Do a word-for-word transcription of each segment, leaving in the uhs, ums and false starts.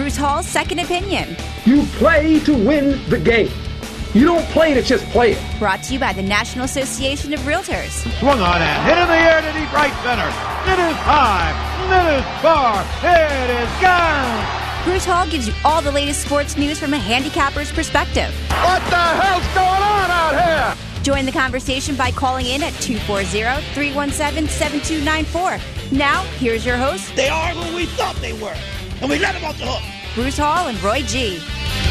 Bruce Hall's Second Opinion. You play to win the game. You don't play to just play it. Brought to you by the National Association of Realtors. Swung on and hit in the air to deep right center. It is high. It is far. It is gone. Bruce Hall gives you all the latest sports news from a handicapper's perspective. What the hell's going on out here? Join the conversation by calling in at two four zero, three one seven, seven two nine four. Now, here's your host. They are who we thought they were, and we let them off the hook. Bruce Hall and Roy G.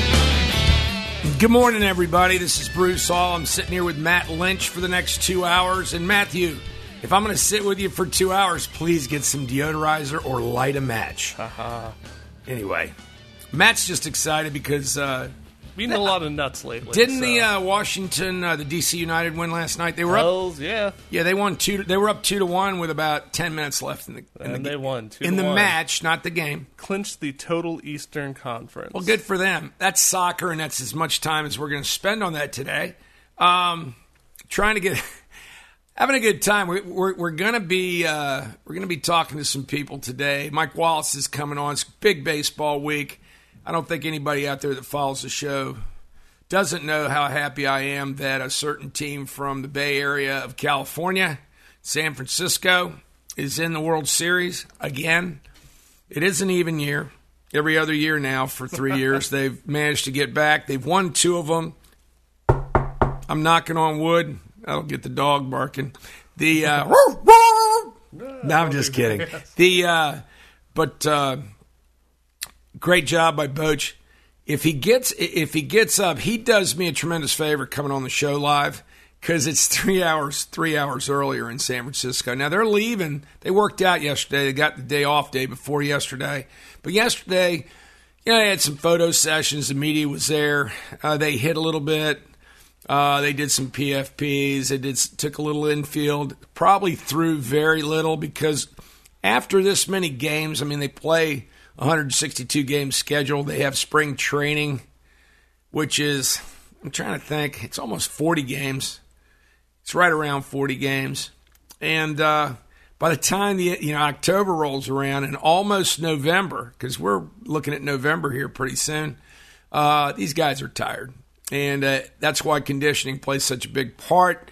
Good morning, everybody. This is Bruce Hall. I'm sitting here with Matt Lynch for the next two hours. And Matthew, if I'm going to sit with you for two hours, please get some deodorizer or light a match. Anyway, Matt's just excited because... Uh, Eating a lot of nuts lately. Didn't so. the uh, Washington, uh, the D C United win last night? They were Hells, up. yeah. Yeah, they won two. They were up two to one with about ten minutes left in the. In and the, they won two in to the one. match, not the game. Clinched the total Eastern Conference. Well, good for them. That's soccer, and that's as much time as we're going to spend on that today. Um, trying to get. Having a good time. We, we're we're gonna be uh, we're gonna be talking to some people today. Mike Wallace is coming on. It's big baseball week. I don't think anybody out there that follows the show doesn't know how happy I am that a certain team from the Bay Area of California, San Francisco, is in the World Series again. It is an even year. Every other year now for three years they've managed to get back. They've won two of them. I'm knocking on wood. That'll get the dog barking. The uh, no, I'm just kidding. The uh, but uh, great job by Boch. If he gets if he gets up, he does me a tremendous favor coming on the show live because it's three hours three hours earlier in San Francisco. Now they're leaving. They worked out yesterday. They got the day off day before yesterday. But yesterday, you know, they had some photo sessions. The media was there. Uh, they hit a little bit. Uh, they did some P F Ps. They did took a little infield. Probably threw very little because after this many games, I mean, they play one hundred sixty-two game schedule. They have spring training, which is, I'm trying to think, it's almost forty games. It's right around forty games. And uh, by the time the you know October rolls around and almost November, because we're looking at November here pretty soon, uh, these guys are tired. And uh, that's why conditioning plays such a big part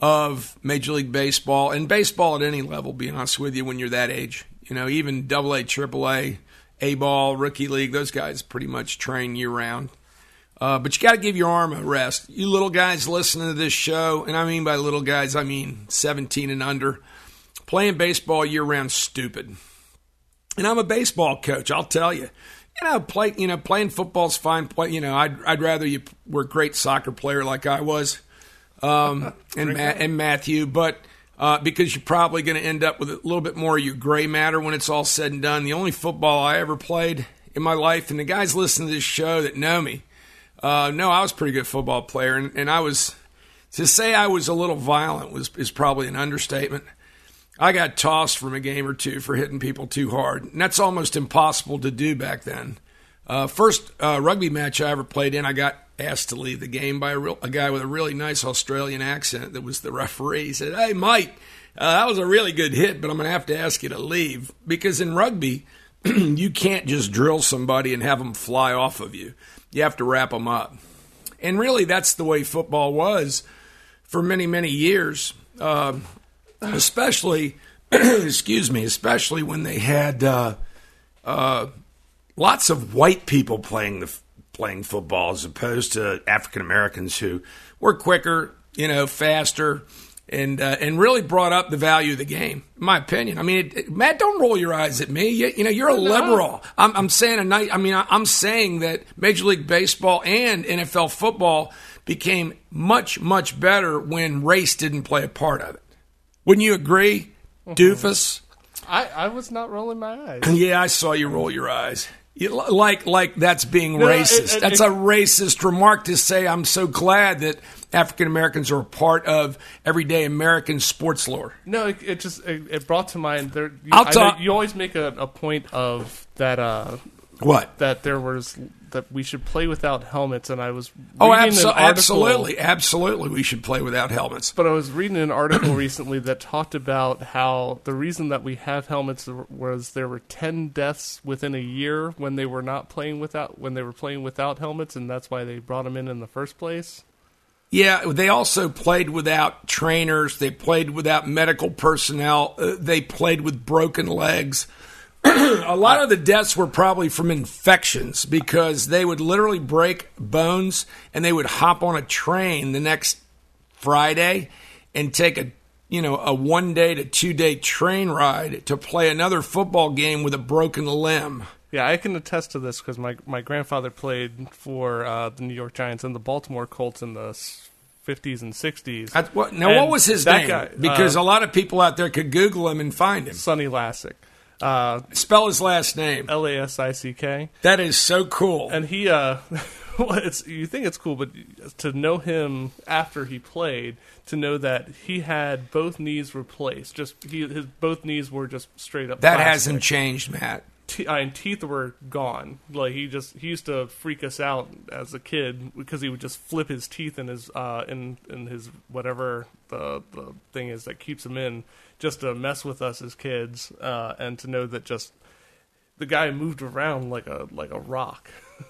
of Major League Baseball and baseball at any level, be honest with you, when you're that age. You know, even double A, triple A, A-ball, rookie league, those guys pretty much train year-round. Uh, but you got to give your arm a rest. You little guys listening to this show, and I mean by little guys, I mean seventeen and under, playing baseball year-round stupid. And I'm a baseball coach, I'll tell you. You know, play. You know, playing football's fine. Play. You know, I'd I'd rather you were a great soccer player like I was, um, and Ma- and Matthew, but. Uh, because you're probably going to end up with a little bit more of your gray matter when it's all said and done. The only football I ever played in my life, and the guys listening to this show that know me, uh, know I was a pretty good football player. And, and I was, to say I was a little violent was is probably an understatement. I got tossed from a game or two for hitting people too hard. And that's almost impossible to do back then. Uh, first uh, rugby match I ever played in, I got asked to leave the game by a, real, a guy with a really nice Australian accent that was the referee. He said, "Hey, Mike, uh, that was a really good hit, but I'm going to have to ask you to leave." Because in rugby, you can't just drill somebody and have them fly off of you. You have to wrap them up. And really, that's the way football was for many, many years, uh, especially, excuse me, especially when they had uh, uh, lots of white people playing the playing football as opposed to African Americans who were quicker, you know, faster, and uh, and really brought up the value of the game, in my opinion. I mean, it, Matt, don't roll your eyes at me. You, you know, you're a liberal. I'm, I'm saying a night. I mean, I'm saying that Major League Baseball and N F L football became much, much better when race didn't play a part of it. Wouldn't you agree, doofus? I, I was not rolling my eyes. Yeah, I saw you roll your eyes. You, like, like that's being no, racist. It, it, that's it, a racist remark to say. I'm so glad that African Americans are a part of everyday American sports lore. No, it, it just it, it brought to mind. There, you, I'll I talk. know you always make a, a point of that. Uh, what that there was that we should play without helmets, and I was reading Oh, an abso- article, absolutely, absolutely, we should play without helmets. But I was reading an article recently that talked about how the reason that we have helmets was there were ten deaths within a year when they were not playing without when they were playing without helmets, and that's why they brought them in in the first place. Yeah, they also played without trainers. They played without medical personnel. Uh, they played with broken legs. A lot of the deaths were probably from infections because they would literally break bones and they would hop on a train the next Friday and take a you know a one day to two day train ride to play another football game with a broken limb. Yeah, I can attest to this because my my grandfather played for uh, the New York Giants and the Baltimore Colts in the fifties and sixties. That's what, now, And what was his that name? guy, because uh, a lot of people out there could Google him and find him. Sonny Lassick. Uh, Spell his last name. L A S I C K. That is so cool. And he, uh, well, it's you think it's cool, but to know him after he played, to know that he had both knees replaced, just he, his both knees were just straight up. That plastic. hasn't changed, Matt. Te- I mean, teeth were gone. Like he just he used to freak us out as a kid because he would just flip his teeth in his uh in in his whatever the the thing is that keeps him in, just to mess with us as kids, uh, and to know that just the guy moved around like a like a rock.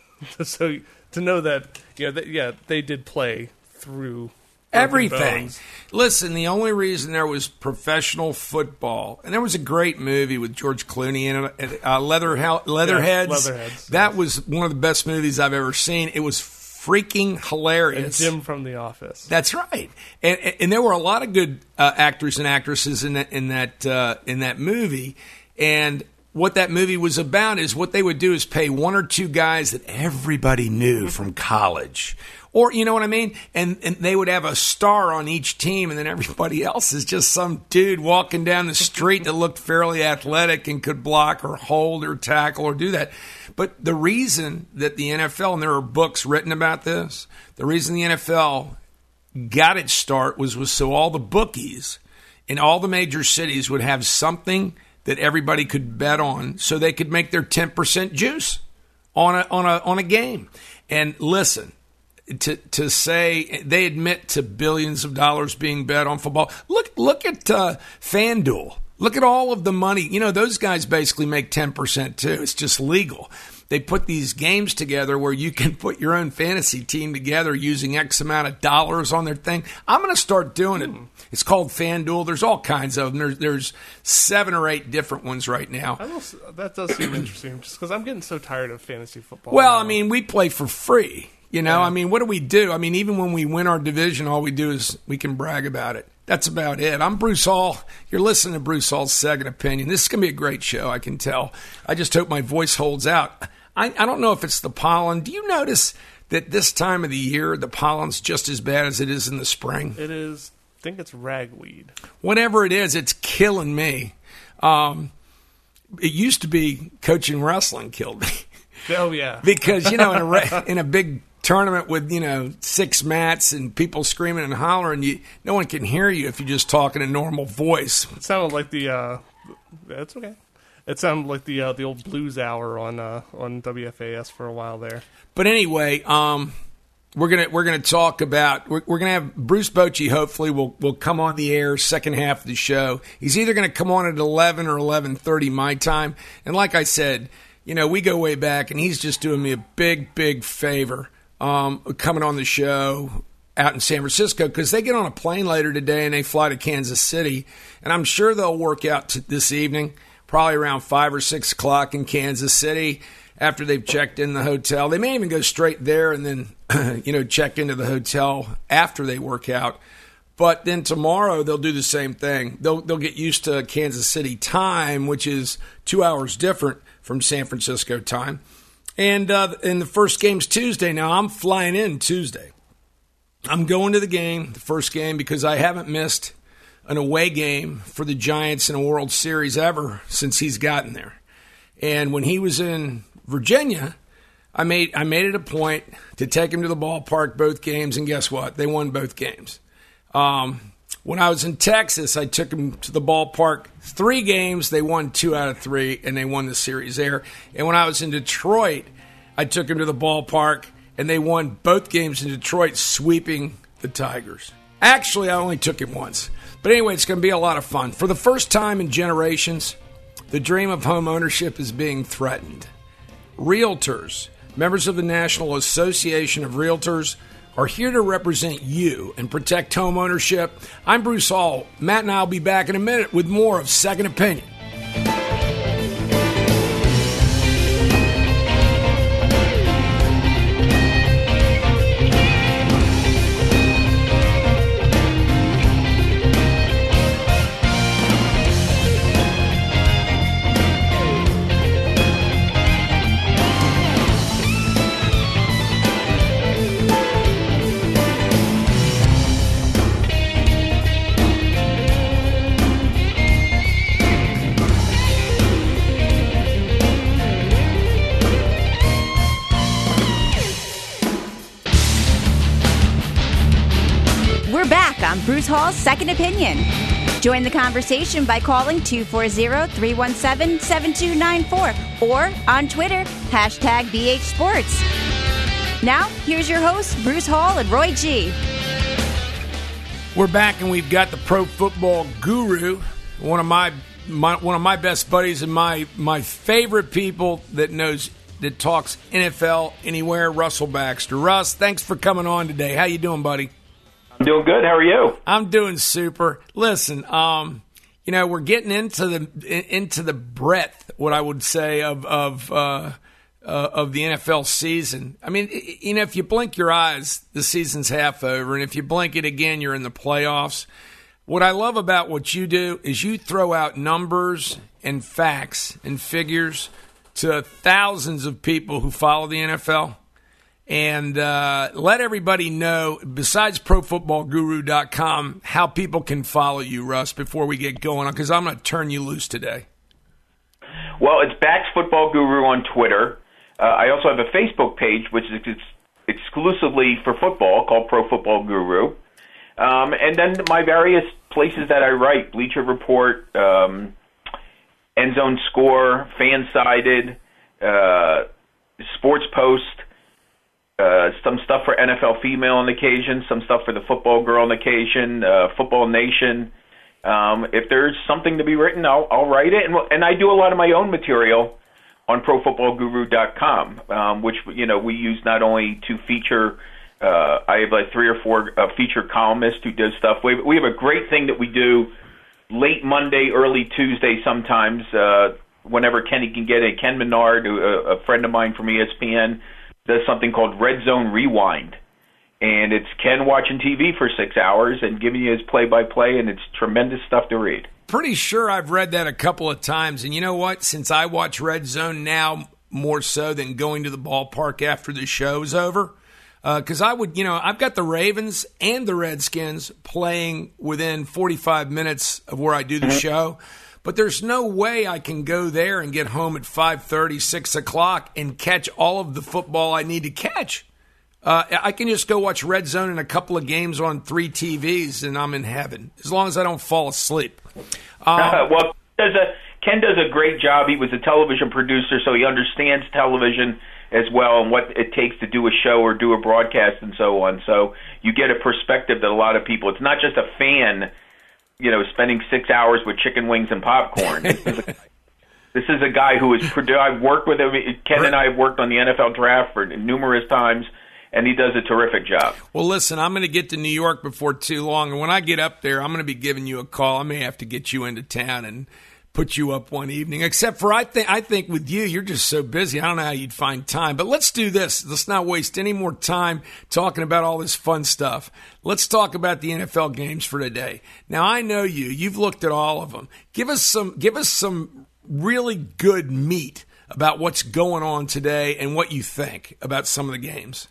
So to know that you know that, yeah they did play through Everything. bones. Listen, the only reason there was professional football, and there was a great movie with George Clooney in it, uh, Leather, Leatherheads. Yes, Leatherheads. That was one of the best movies I've ever seen. It was freaking hilarious. And Jim from The Office. That's right, and and there were a lot of good uh, actors and actresses in that in that uh, in that movie, and what that movie was about is what they would do is pay one or two guys that everybody knew from college. Or, you know what I mean? And and they would have a star on each team, and then everybody else is just some dude walking down the street that looked fairly athletic and could block or hold or tackle or do that. But the reason that the N F L, and there are books written about this, the reason the N F L got its start was, was so all the bookies in all the major cities would have something that everybody could bet on so they could make their ten percent juice on a, on a, on a game. And listen, To to say they admit to billions of dollars being bet on football. Look look at uh, FanDuel. Look at all of the money. You know, those guys basically make ten percent too. It's just legal. They put these games together where you can put your own fantasy team together using X amount of dollars on their thing. I'm going to start doing it. It's called FanDuel. There's all kinds of them. There's, there's seven or eight different ones right now. I don't, that does seem interesting, just because I'm getting so tired of fantasy football. Well, now. I mean, we play for free. You know, Yeah. I mean, what do we do? I mean, even when we win our division, all we do is we can brag about it. That's about it. I'm Bruce Hall. You're listening to Bruce Hall's Second Opinion. This is going to be a great show, I can tell. I just hope my voice holds out. I, I don't know if it's the pollen. Do you notice that this time of the year, the pollen's just as bad as it is in the spring? It is, I think it's ragweed. Whatever it is, it's killing me. Um, it used to be coaching wrestling killed me. Oh, yeah. Because, you know, in a, re- in a big tournament with, you know, six mats and people screaming and hollering, you no one can hear you if you just talk in a normal voice. It sounded like the, uh, it's okay. It sounded like the uh, the old blues hour on uh, on W F A S for a while there. But anyway, um, we're gonna we're gonna talk about we're, we're gonna have Bruce Bochy. Hopefully, will will come on the air second half of the show. He's either gonna come on at eleven or eleven thirty my time. And like I said, you know, we go way back, and he's just doing me a big big favor um, coming on the show out in San Francisco because they get on a plane later today and they fly to Kansas City, and I'm sure they'll work out t- this evening. Probably around five or six o'clock in Kansas City after they've checked in the hotel. They may even go straight there and then, you know, check into the hotel after they work out. But then tomorrow they'll do the same thing. They'll they'll get used to Kansas City time, which is two hours different from San Francisco time. And uh, and the first game's Tuesday. Now I'm flying in Tuesday. I'm going to the game, the first game, because I haven't missed an away game for the Giants in a World Series ever since he's gotten there. And when he was in Virginia, I made I made it a point to take him to the ballpark both games, and guess what? They won both games. Um, when I was in Texas, I took him to the ballpark three games. They won two out of three, and they won the series there. And when I was in Detroit, I took him to the ballpark, and they won both games in Detroit, sweeping the Tigers. Actually, I only took him once. But anyway, it's going to be a lot of fun. For the first time in generations, the dream of home ownership is being threatened. Realtors, members of the National Association of Realtors, are here to represent you and protect home ownership. I'm Bruce Hall. Matt and I will be back in a minute with more of Second Opinion. On Bruce Hall's Second Opinion. Join the conversation by calling two four zero, three one seven, seven two nine four or on Twitter, hashtag B H Sports. Now, here's your hosts, Bruce Hall and Roy G. We're back, and we've got the pro football guru, one of my, my one of my best buddies and my my favorite people that knows that talks N F L anywhere, Russell Baxter. Russ, thanks for coming on today. How you doing, buddy? I'm doing good. How are you? I'm doing super. Listen, um, you know, we're getting into the into the breadth, what I would say, of of uh, uh, of the N F L season. I mean, you know, if you blink your eyes, the season's half over, and if you blink it again, you're in the playoffs. What I love about what you do is you throw out numbers and facts and figures to thousands of people who follow the N F L. And uh, let everybody know, besides pro football guru dot com, how people can follow you, Russ, before we get going on, because I'm going to turn you loose today. Well, it's Bax Football Guru on Twitter. Uh, I also have a Facebook page, which is ex- exclusively for football, called Pro Football Guru. Um, and then my various places that I write, Bleacher Report, um, End Zone Score, Fansided, uh, Sports Post, Uh, some stuff for N F L Female on occasion, some stuff for the Football Girl on occasion, uh, Football Nation. Um, if there's something to be written, I'll, I'll write it. And, and I do a lot of my own material on pro football guru dot com, um, which, you know, we use not only to feature, uh, I have like three or four uh, featured columnists who do stuff. We, we have a great thing that we do late Monday, early Tuesday sometimes, uh, whenever Kenny can get it. Ken Menard, a, a friend of mine from E S P N, does something called Red Zone Rewind, and it's Ken watching T V for six hours and giving you his play-by-play, and it's tremendous stuff to read. Pretty sure I've read that a couple of times, and you know what? Since I watch Red Zone now more so than going to the ballpark after the show's over, because uh, I would, you know, I've got the Ravens and the Redskins playing within forty-five minutes of where I do the mm-hmm. show. But there's no way I can go there and get home at five thirty, six o'clock and catch all of the football I need to catch. Uh, I can just go watch Red Zone and a couple of games on three T Vs, and I'm in heaven, as long as I don't fall asleep. Um, uh, well, does a, Ken does a great job. He was a television producer, so he understands television as well and what it takes to do a show or do a broadcast and so on. So you get a perspective that a lot of people, it's not just a fan, you know, spending six hours with chicken wings and popcorn. This is a, this is a guy who is, I've worked with him. Ken and I have worked on the N F L draft for numerous times, and he does a terrific job. Well, listen, I'm going to get to New York before too long, and when I get up there, I'm going to be giving you a call. I may have to get you into town and put you up one evening, except for I think I think with you, you're just so busy. I don't know how you'd find time. But let's do this. Let's not waste any more time talking about all this fun stuff. Let's talk about the N F L games for today. Now, I know you. You've looked at all of them. Give us some give us some really good meat about what's going on today and what you think about some of the games.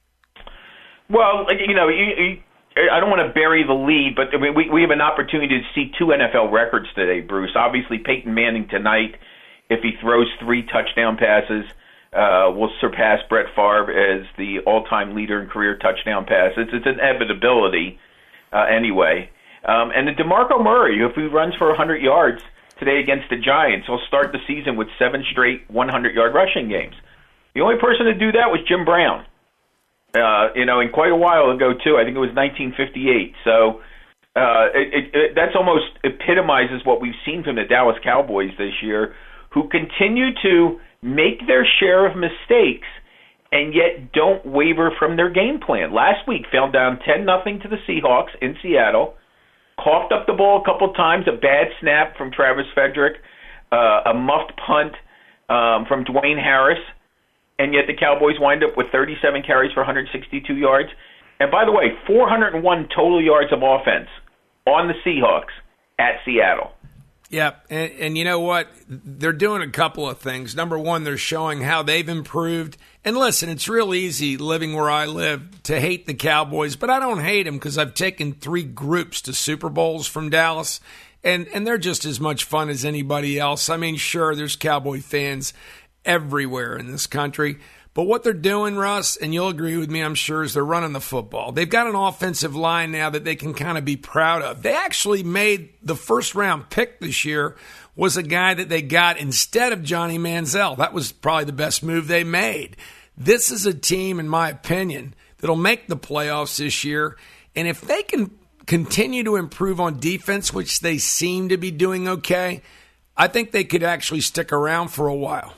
Well, you know, you, you I don't want to bury the lead, but we we have an opportunity to see two N F L records today, Bruce. Obviously, Peyton Manning tonight, if he throws three touchdown passes, uh, will surpass Brett Favre as the all-time leader in career touchdown passes. It's an inevitability uh, anyway. Um, and the DeMarco Murray, if he runs for one hundred yards today against the Giants, he'll start the season with seven straight one hundred-yard rushing games. The only person to do that was Jim Brown. Uh, you know, and quite a while ago too. I think it was nineteen fifty-eight. So uh, it, it, it, that's almost epitomizes what we've seen from the Dallas Cowboys this year, who continue to make their share of mistakes and yet don't waver from their game plan. Last week, fell down ten nothing to the Seahawks in Seattle, coughed up the ball a couple times, a bad snap from Travis Frederick, uh, a muffed punt um, from Dwayne Harris, and yet the Cowboys wind up with thirty-seven carries for one hundred sixty-two yards. And by the way, four hundred one total yards of offense on the Seahawks at Seattle. Yeah, and, and you know what? They're doing a couple of things. Number one, they're showing how they've improved. And listen, it's real easy living where I live to hate the Cowboys, but I don't hate them because I've taken three groups to Super Bowls from Dallas, and, and they're just as much fun as anybody else. I mean, sure, there's Cowboy fans everywhere in this country. But what they're doing, Russ, and you'll agree with me, I'm sure, is they're running the football. They've got an offensive line now that they can kind of be proud of. They actually made the first-round pick this year was a guy that they got instead of Johnny Manziel. That was probably the best move they made. This is a team, in my opinion, that'll make the playoffs this year. And if they can continue to improve on defense, which they seem to be doing okay, I think they could actually stick around for a while.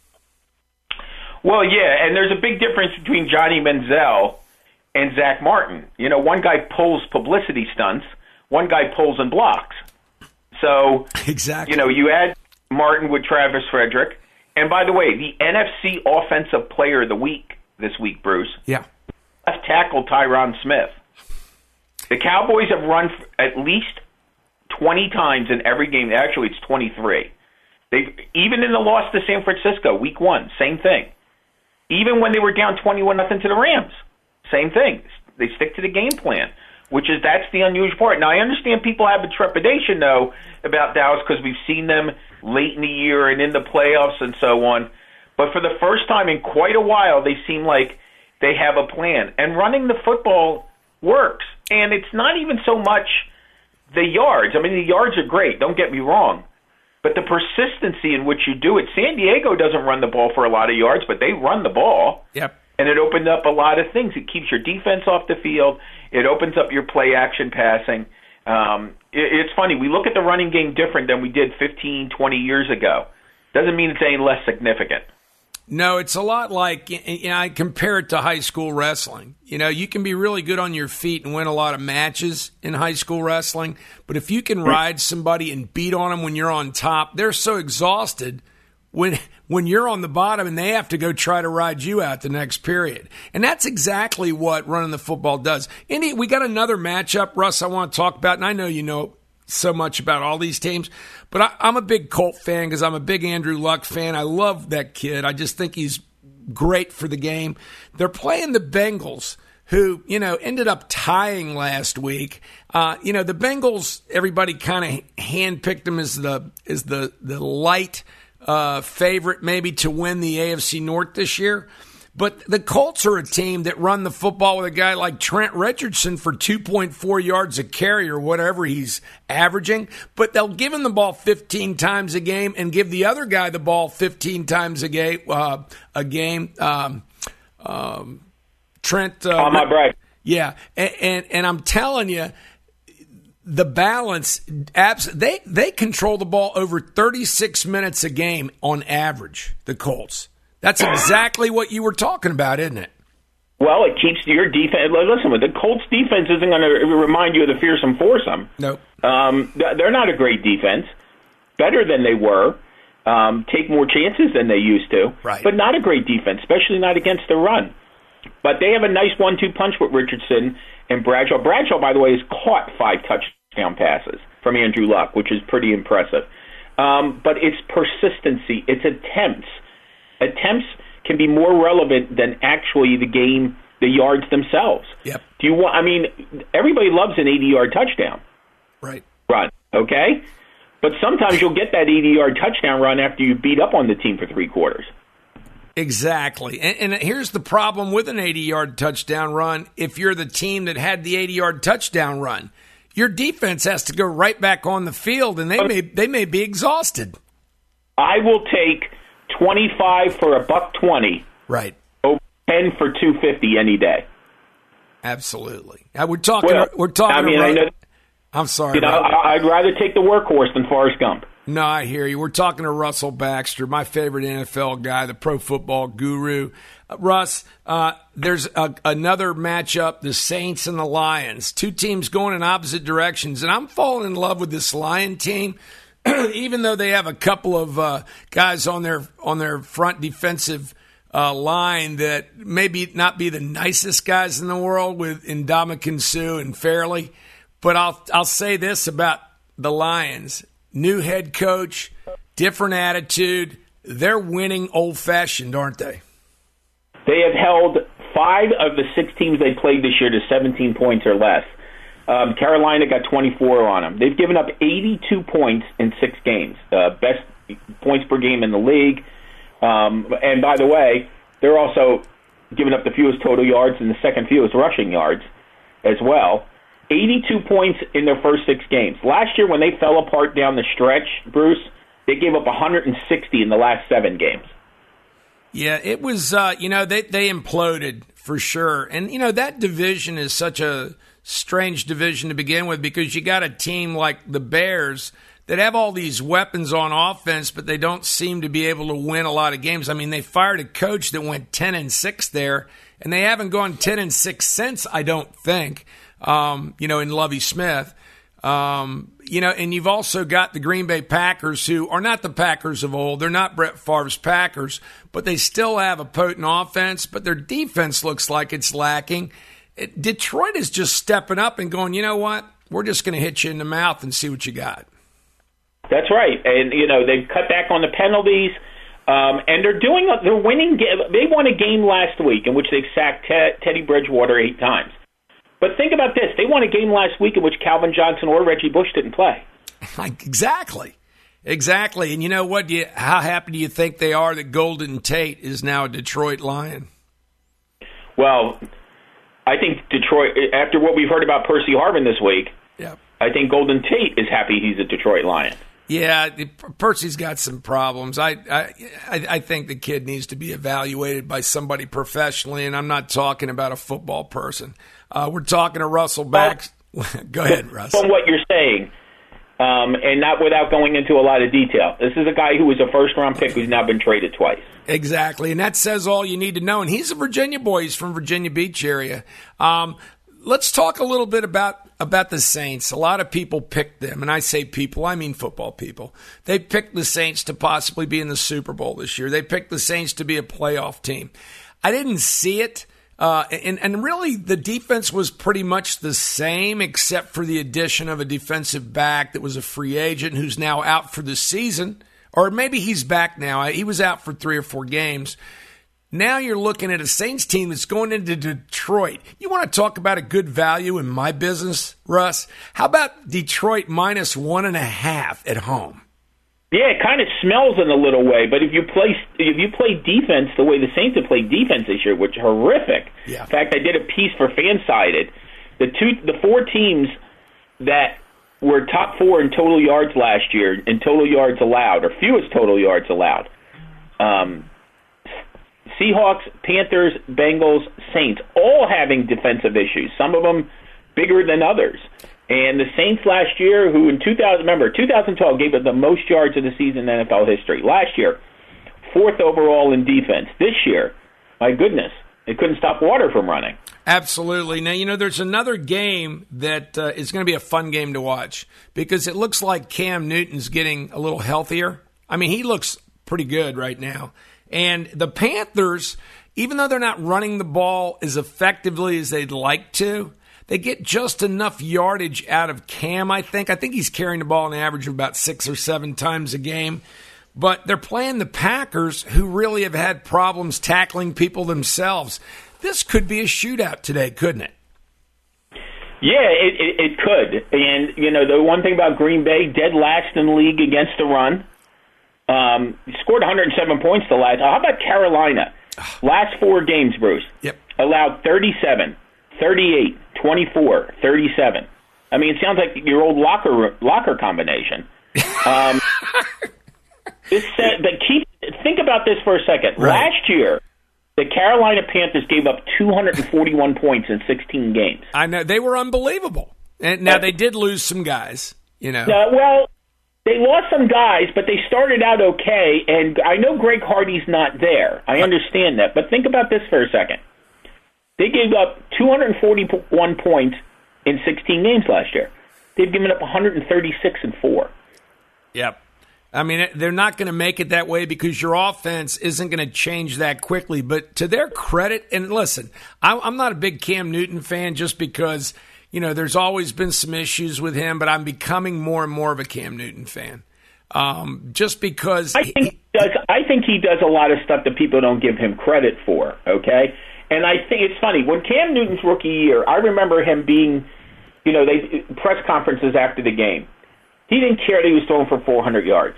Well, yeah, and there's a big difference between Johnny Manziel and Zach Martin. You know, one guy pulls publicity stunts, one guy pulls and blocks. So, exactly. You know, you add Martin with Travis Frederick. And by the way, the N F C Offensive Player of the Week this week, Bruce. Yeah. Left tackle Tyron Smith. The Cowboys have run at least twenty times in every game. Actually, it's twenty-three. They even in the loss to San Francisco, week one, same thing. Even when they were down twenty-one nothing to the Rams, same thing. They stick to the game plan, which is that's the unusual part. Now, I understand people have a trepidation, though, about Dallas because we've seen them late in the year and in the playoffs and so on. But for the first time in quite a while, they seem like they have a plan. And running the football works. And it's not even so much the yards. I mean, the yards are great, don't get me wrong. But the persistency in which you do it, San Diego doesn't run the ball for a lot of yards, but they run the ball. Yep. And it opened up a lot of things. It keeps your defense off the field. It opens up your play-action passing. Um, it, it's funny. We look at the running game different than we did fifteen, twenty years ago. Doesn't mean it's any less significant. No, it's a lot like, you know, I compare it to high school wrestling. You know, you can be really good on your feet and win a lot of matches in high school wrestling, but if you can ride somebody and beat on them when you're on top, they're so exhausted when when you're on the bottom and they have to go try to ride you out the next period. And that's exactly what running the football does. Indy, we got another matchup, Russ, I want to talk about, and I know you know so much about all these teams, but I, I'm a big Colt fan because I'm a big Andrew Luck fan. I love that kid. I just think he's great for the game. They're playing the Bengals, who, you know, ended up tying last week. Uh, you know, the Bengals, everybody kind of handpicked them as the as the the light uh, favorite maybe to win the A F C North this year. But the Colts are a team that run the football with a guy like Trent Richardson for two point four yards a carry or whatever he's averaging. But they'll give him the ball fifteen times a game and give the other guy the ball fifteen times a game. Uh, a game. Um, um, Trent. Uh, On my break. Yeah, and, and and I'm telling you, the balance. Abs- they they control the ball over thirty-six minutes a game on average. The Colts. That's exactly what you were talking about, isn't it? Well, it keeps your defense. Listen, the Colts defense isn't going to remind you of the fearsome foursome. Nope. Um, they're not a great defense. Better than they were. Um, take more chances than they used to. Right. But not a great defense, especially not against the run. But they have a nice one two punch with Richardson and Bradshaw. Bradshaw, by the way, has caught five touchdown passes from Andrew Luck, which is pretty impressive. Um, but it's persistency. It's attempts. Attempts can be more relevant than actually the game, the yards themselves. Yep. Do you want? I mean, everybody loves an eighty-yard touchdown. Right. Run, okay? But sometimes you'll get that eighty-yard touchdown run after you beat up on the team for three quarters. Exactly. And, and here's the problem with an eighty-yard touchdown run. If you're the team that had the eighty-yard touchdown run, your defense has to go right back on the field, and they may they may be exhausted. I will take twenty-five for a buck twenty Right. Over ten for two fifty any day. Absolutely. Now, we're talking. Well, we're talking. I mean, about, I know, I'm sorry. You know, I, I'd rather take the workhorse than Forrest Gump. No, I hear you. We're talking to Russell Baxter, my favorite N F L guy, the pro football guru. Uh, Russ, uh, there's a, another matchup, the Saints and the Lions. Two teams going in opposite directions, and I'm falling in love with this Lion team, even though they have a couple of uh, guys on their on their front defensive uh, line that maybe not be the nicest guys in the world with Ndamukong Suh and Fairley. But I'll I'll say this about the Lions. New head coach, different attitude. They're winning old-fashioned, aren't they? They have held five of the six teams they played this year to seventeen points or less. Um, Carolina got twenty-four on them. They've given up eighty-two points in six games, uh, best points per game in the league. Um, and by the way, they're also giving up the fewest total yards and the second fewest rushing yards as well. eighty-two points in their first six games. Last year, when they fell apart down the stretch, Bruce, they gave up one hundred sixty in the last seven games. Yeah, it was, uh, you know, they, they imploded for sure. And, you know, that division is such a strange division to begin with because you got a team like the Bears that have all these weapons on offense, but they don't seem to be able to win a lot of games. I mean, they fired a coach that went ten and six there, and they haven't gone ten and six since, I don't think. Um, you know, in Lovie Smith, um, you know, and you've also got the Green Bay Packers, who are not the Packers of old. They're not Brett Favre's Packers, but they still have a potent offense, but their defense looks like it's lacking. It, Detroit is just stepping up and going, you know what? We're just going to hit you in the mouth and see what you got. That's right. And, you know, they've cut back on the penalties. Um, and they're doing, they're winning. They won a game last week in which they sacked Ted, Teddy Bridgewater eight times. But think about this. They won a game last week in which Calvin Johnson or Reggie Bush didn't play. Exactly. Exactly. And you know what? Do you, how happy do you think they are that Golden Tate is now a Detroit Lion? Well, I think Detroit, after what we've heard about Percy Harvin this week, yep. I think Golden Tate is happy he's a Detroit Lion. Yeah, Percy's got some problems. I, I I think the kid needs to be evaluated by somebody professionally, and I'm not talking about a football person. Uh, we're talking to Russell Bax. Well, go ahead, Russ. From what you're saying, um, and not without going into a lot of detail, this is a guy who was a first-round pick who's now been traded twice. Exactly, and that says all you need to know. And he's a Virginia boy. He's from Virginia Beach area. Um, let's talk a little bit about about the Saints. A lot of people picked them, and I say people, I mean football people. They picked the Saints to possibly be in the Super Bowl this year. They picked the Saints to be a playoff team. I didn't see it, uh, and, and really the defense was pretty much the same except for the addition of a defensive back that was a free agent who's now out for the season, or maybe he's back now. He was out for three or four games. Now you're looking at a Saints team that's going into Detroit. You want to talk about a good value in my business, Russ? How about Detroit minus one and a half at home? Yeah, it kind of smells in a little way, but if you play if you play defense the way the Saints have played defense this year, which is horrific. Yeah. In fact, I did a piece for Fansided. The two, the four teams that were top four in total yards last year, in total yards allowed, or fewest total yards allowed. Um, Seahawks, Panthers, Bengals, Saints, all having defensive issues, some of them bigger than others. And the Saints last year, who in two thousand, remember, two thousand twelve gave us the most yards of the season in N F L history. Last year, fourth overall in defense. This year, my goodness, they couldn't stop water from running. Absolutely. Now, you know, there's another game that uh, is going to be a fun game to watch because it looks like Cam Newton's getting a little healthier. I mean, he looks pretty good right now. And the Panthers, even though they're not running the ball as effectively as they'd like to, they get just enough yardage out of Cam, I think. I think he's carrying the ball on average of about six or seven times a game. But they're playing the Packers, who really have had problems tackling people themselves. This could be a shootout today, couldn't it? Yeah, it, it, it could. And, you know, the one thing about Green Bay, dead last in the league against the run. Um, scored one hundred seven points the last. How about Carolina? Last four games, Bruce. Yep. Allowed thirty-seven, thirty-eight, twenty-four, thirty-seven. I mean, it sounds like your old locker locker combination. Um, this, uh, but keep think about this for a second. Right. Last year, The Carolina Panthers gave up two hundred forty-one points in sixteen games. I know. They were unbelievable. And now, they did lose some guys, you know. Uh, well, they lost some guys, but they started out okay. And I know Greg Hardy's not there. I understand that. But think about this for a second. They gave up two hundred forty-one points in sixteen games last year. They've given up one hundred thirty-six in four. Yep. I mean, they're not going to make it that way because your offense isn't going to change that quickly. But to their credit, and listen, I'm not a big Cam Newton fan just because, you know, there's always been some issues with him, but I'm becoming more and more of a Cam Newton fan. Um, just because I think he does. I think he does a lot of stuff that people don't give him credit for. Okay, and I think it's funny when Cam Newton's rookie year. I remember him being, you know, they press conferences after the game. He didn't care that he was throwing for four hundred yards.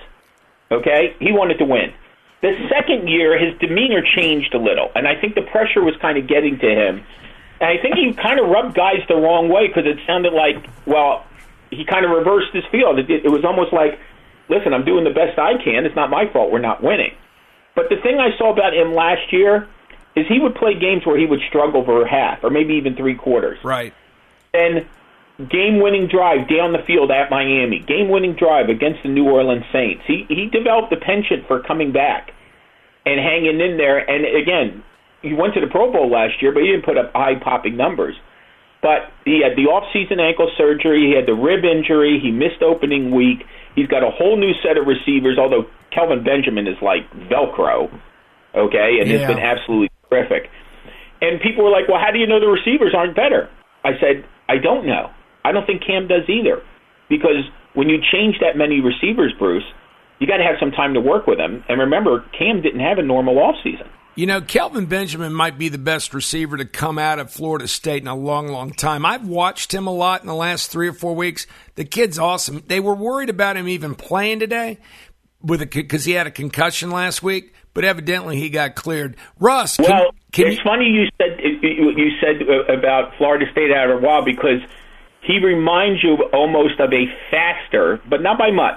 Okay? He wanted to win. The second year, his demeanor changed a little, and I think the pressure was kind of getting to him. And I think he kind of rubbed guys the wrong way because it sounded like, well, he kind of reversed his field. It, it was almost like, listen, I'm doing the best I can. It's not my fault we're not winning. But the thing I saw about him last year is he would play games where he would struggle for half or maybe even three quarters. Right. And game-winning drive down the field at Miami, game-winning drive against the New Orleans Saints. He he developed a penchant for coming back and hanging in there. And again, he went to the Pro Bowl last year, but he didn't put up eye-popping numbers. But he had the off-season ankle surgery. He had the rib injury. He missed opening week. He's got a whole new set of receivers, although Kelvin Benjamin is like Velcro, okay, and yeah. It's been absolutely terrific. And people were like, well, how do you know the receivers aren't better? I said, I don't know. I don't think Cam does either, because when you change that many receivers, Bruce, you got to have some time to work with them. And remember, Cam didn't have a normal offseason. You know, Kelvin Benjamin might be the best receiver to come out of Florida State in a long, long time. I've watched him a lot in the last three or four weeks. The kid's awesome. They were worried about him even playing today with a because he had a concussion last week, but evidently he got cleared. Russ, can, well, can it's you, funny you said you said about Florida State out of a while because he reminds you almost of a faster, but not by much,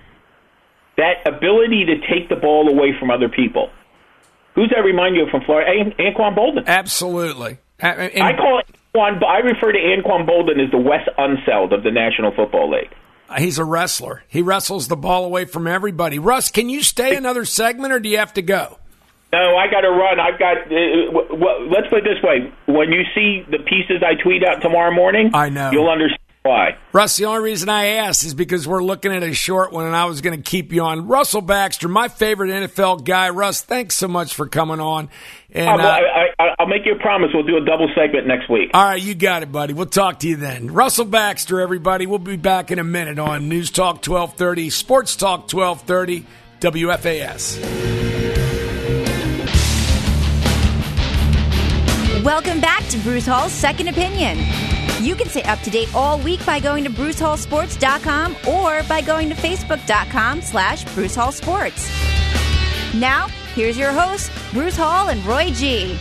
that ability to take the ball away from other people. Who's that remind you of from Florida? An- Anquan Bolden. Absolutely. And, I call it Anquan, I refer to Anquan Bolden as the Wes Unseld of the National Football League. He's a wrestler. He wrestles the ball away from everybody. Russ, can you stay another segment, or do you have to go? No, I got to run. I've got. Uh, w- w- let's put it this way: when you see the pieces I tweet out tomorrow morning, I know you'll understand why. Russ, the only reason I asked is because we're looking at a short one, and I was going to keep you on. Russell Baxter, my favorite N F L guy. Russ, thanks so much for coming on. And uh, well, I, I, I'll make you a promise. We'll do a double segment next week. All right, you got it, buddy. We'll talk to you then. Russell Baxter, everybody. We'll be back in a minute on News Talk twelve thirty, Sports Talk twelve thirty, W F A S. Welcome back to Bruce Hall's Second Opinion. You can stay up to date all week by going to bruce hall sports dot com or by going to facebook dot com slash bruce hall sports. Now, here's your hosts, Bruce Hall and Roy G.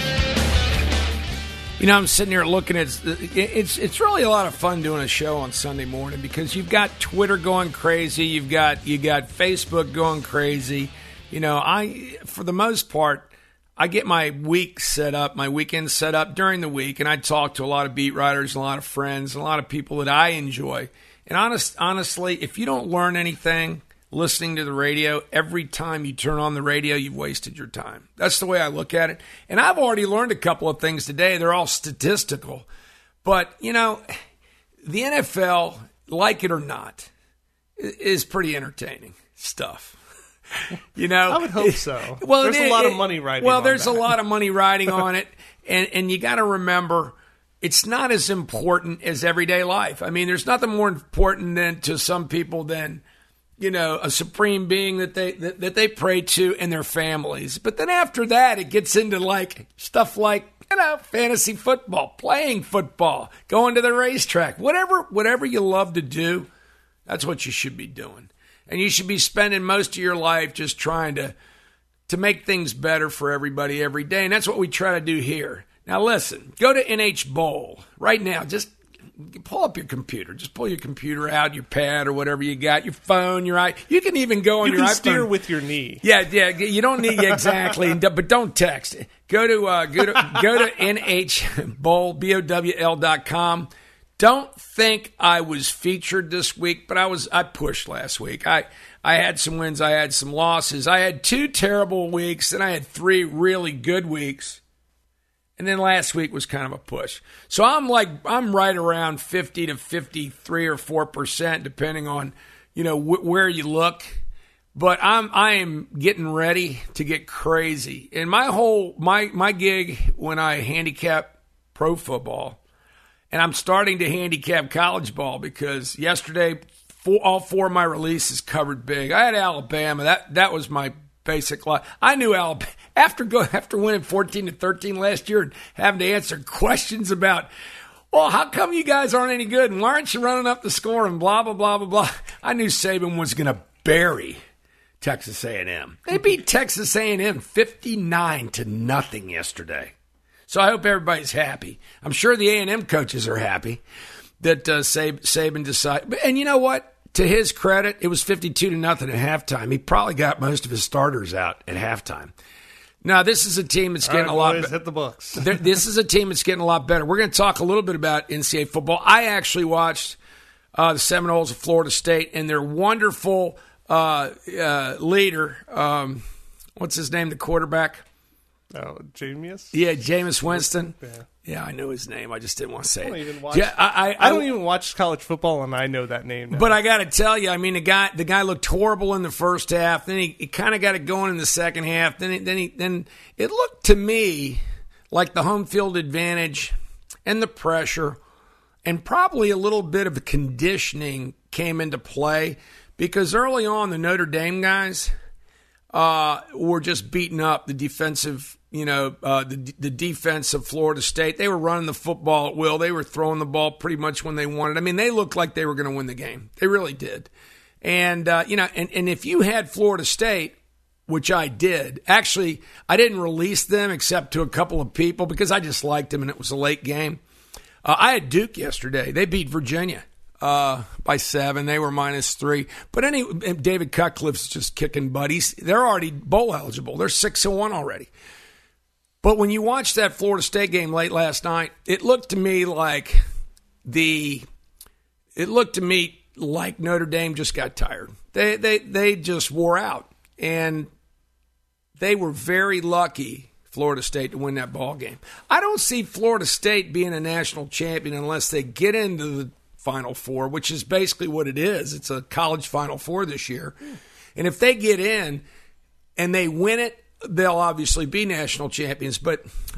You know, I'm sitting here looking at it's it's really a lot of fun doing a show on Sunday morning because you've got Twitter going crazy, you've got you got Facebook going crazy. You know, I for the most part, I get my week set up, my weekend set up during the week, and I talk to a lot of beat writers, and a lot of friends, and a lot of people that I enjoy. And honest, honestly, if you don't learn anything listening to the radio, every time you turn on the radio, you've wasted your time. That's the way I look at it. And I've already learned a couple of things today. They're all statistical. But, you know, the N F L, like it or not, is pretty entertaining stuff. You know, I would hope so. Well, there's it, a lot it, of money riding well, on there's that. a lot of money riding on it. And, and you got to remember, it's not as important as everyday life. I mean, there's nothing more important than to some people than, you know, a supreme being that they that, that they pray to and their families. But then after that, it gets into like stuff like, you know, fantasy football, playing football, going to the racetrack, whatever whatever you love to do, that's what you should be doing. And you should be spending most of your life just trying to to make things better for everybody every day. And that's what we try to do here. Now, listen, go to N H Bowl right now. Just pull up your computer. Just pull your computer out, your pad or whatever you got, your phone, your eye. You can even go on you your can iPhone. steer with your knee. Yeah, yeah. You don't need exactly, but don't text. Go to uh, go to go to N H bowl B O W L dot com. Don't think I was featured this week, but I was. I pushed last week. I I had some wins. I had some losses. I had two terrible weeks, and I had three really good weeks. And then last week was kind of a push. So I'm like, I'm right around fifty to fifty-three or four percent, depending on, you know, wh- where you look. But I'm, I am getting ready to get crazy. And my whole, my, my gig when I handicap pro football, and I'm starting to handicap college ball because yesterday, four, all four of my releases covered big. I had Alabama. That, that was my basic line. I knew Alabama. After go after winning fourteen to thirteen last year and having to answer questions about, well, how come you guys aren't any good and why aren't you running up the score and blah blah blah blah blah. I knew Saban was going to bury Texas A and M. They beat Texas A and M fifty-nine to nothing yesterday. So I hope everybody's happy. I'm sure the A and M coaches are happy that uh, Sab- Saban decided. And you know what? To his credit, it was fifty-two to nothing at halftime. He probably got most of his starters out at halftime. Now, this is a team that's getting All right, a lot boys, better. hit the books. This is a team that's getting a lot better. We're going to talk a little bit about N C double A football. I actually watched uh, the Seminoles of Florida State and their wonderful uh, uh, leader. Um, what's his name? The quarterback. Oh, Jameis? Yeah, Jameis Winston. Yeah. Yeah, I know his name. I just didn't want to say I don't it. even watch. Yeah, I, I, I don't even watch college football, and I know that name now. But I got to tell you, I mean, the guy, the guy looked horrible in the first half. Then he, he kind of got it going in the second half. Then, he, then, he, then it looked to me like the home field advantage and the pressure, and probably a little bit of the conditioning came into play because early on the Notre Dame guys uh, were just beating up the defensive. You know, uh, the the defense of Florida State. They were running the football at will. They were throwing the ball pretty much when they wanted. I mean, they looked like they were going to win the game. They really did. And, uh, you know, and, and if you had Florida State, which I did, actually, I didn't release them except to a couple of people because I just liked them and it was a late game. Uh, I had Duke yesterday. They beat Virginia uh, by seven. They were minus three. But anyway, David Cutcliffe's just kicking buddies. They're already bowl eligible. They're six and one already. But when you watch that Florida State game late last night, it looked to me like the it looked to me like Notre Dame just got tired. They they they just wore out, and they were very lucky, Florida State, to win that ball game. I don't see Florida State being a national champion unless they get into the Final Four, which is basically what it is. It's a college Final Four this year, and if they get in and they win it, they'll obviously be national champions, but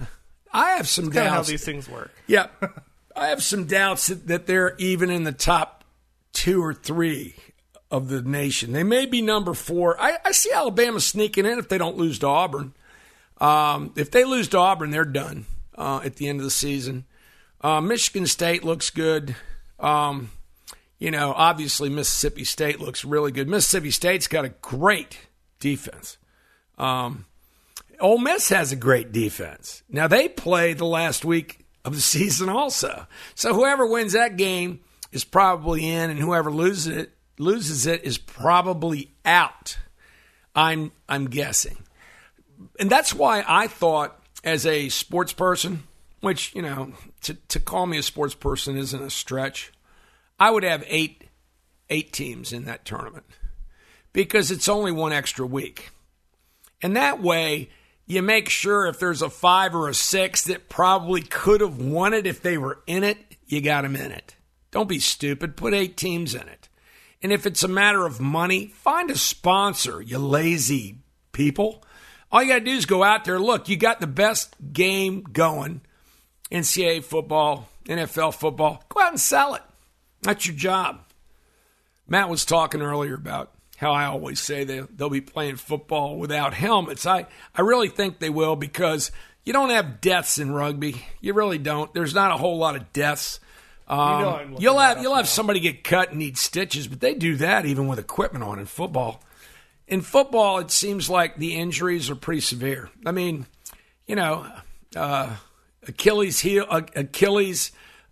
I have some That's doubts. kind of how these things work. Yeah, I have some doubts that, that they're even in the top two or three of the nation. They may be number four. I, I see Alabama sneaking in if they don't lose to Auburn. Um, if they lose to Auburn, they're done uh, at the end of the season. Uh, Michigan State looks good. Um, you know, obviously Mississippi State looks really good. Mississippi State's got a great defense. Um, Ole Miss has a great defense. Now, they play the last week of the season also. So whoever wins that game is probably in, and whoever loses it loses it is probably out. I'm I'm guessing. And that's why I thought, as a sports person, which, you know, to, to call me a sports person isn't a stretch, I would have eight eight teams in that tournament because it's only one extra week. And that way, you make sure if there's a five or a six that probably could have won it if they were in it, you got them in it. Don't be stupid. Put eight teams in it. And if it's a matter of money, find a sponsor, you lazy people. All you got to do is go out there. Look, you got the best game going, N C double A football, N F L football. Go out and sell it. That's your job. Matt was talking earlier about how I always say they, they'll be playing football without helmets. I, I really think they will because you don't have deaths in rugby. You really don't. There's not a whole lot of deaths. Um, you know I'm you'll have you'll now. have somebody get cut and need stitches, but they do that even with equipment on in football. In football, it seems like the injuries are pretty severe. I mean, you know, uh, Achilles heel, uh, Achilles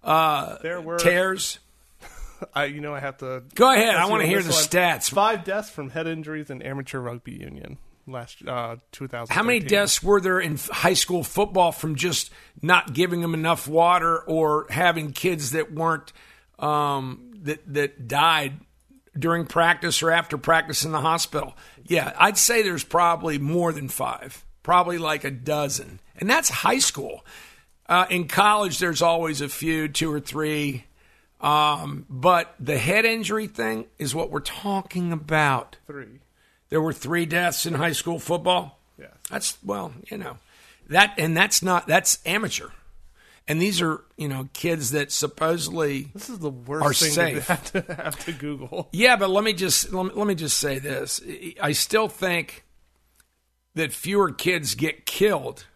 uh, there were tears. I, you know, I have to go ahead. I see want to what hear this the one- stats. Five deaths from head injuries in amateur rugby union last uh, two thousand. How many deaths were there in f- high school football from just not giving them enough water or having kids that weren't um, that that died during practice or after practice in the hospital? Yeah, I'd say there's probably more than five, probably like a dozen, and that's high school. Uh, in college, there's always a few, two or three. Um, but the head injury thing is what we're talking about. Three. There were three deaths in high school football. Yes. That's, well, you know, that, and that's not, that's amateur. And these are, you know, kids that supposedly This is the worst are thing safe. to have to have to Google. Yeah, but let me just, let me, let me just say this. I still think that fewer kids get killed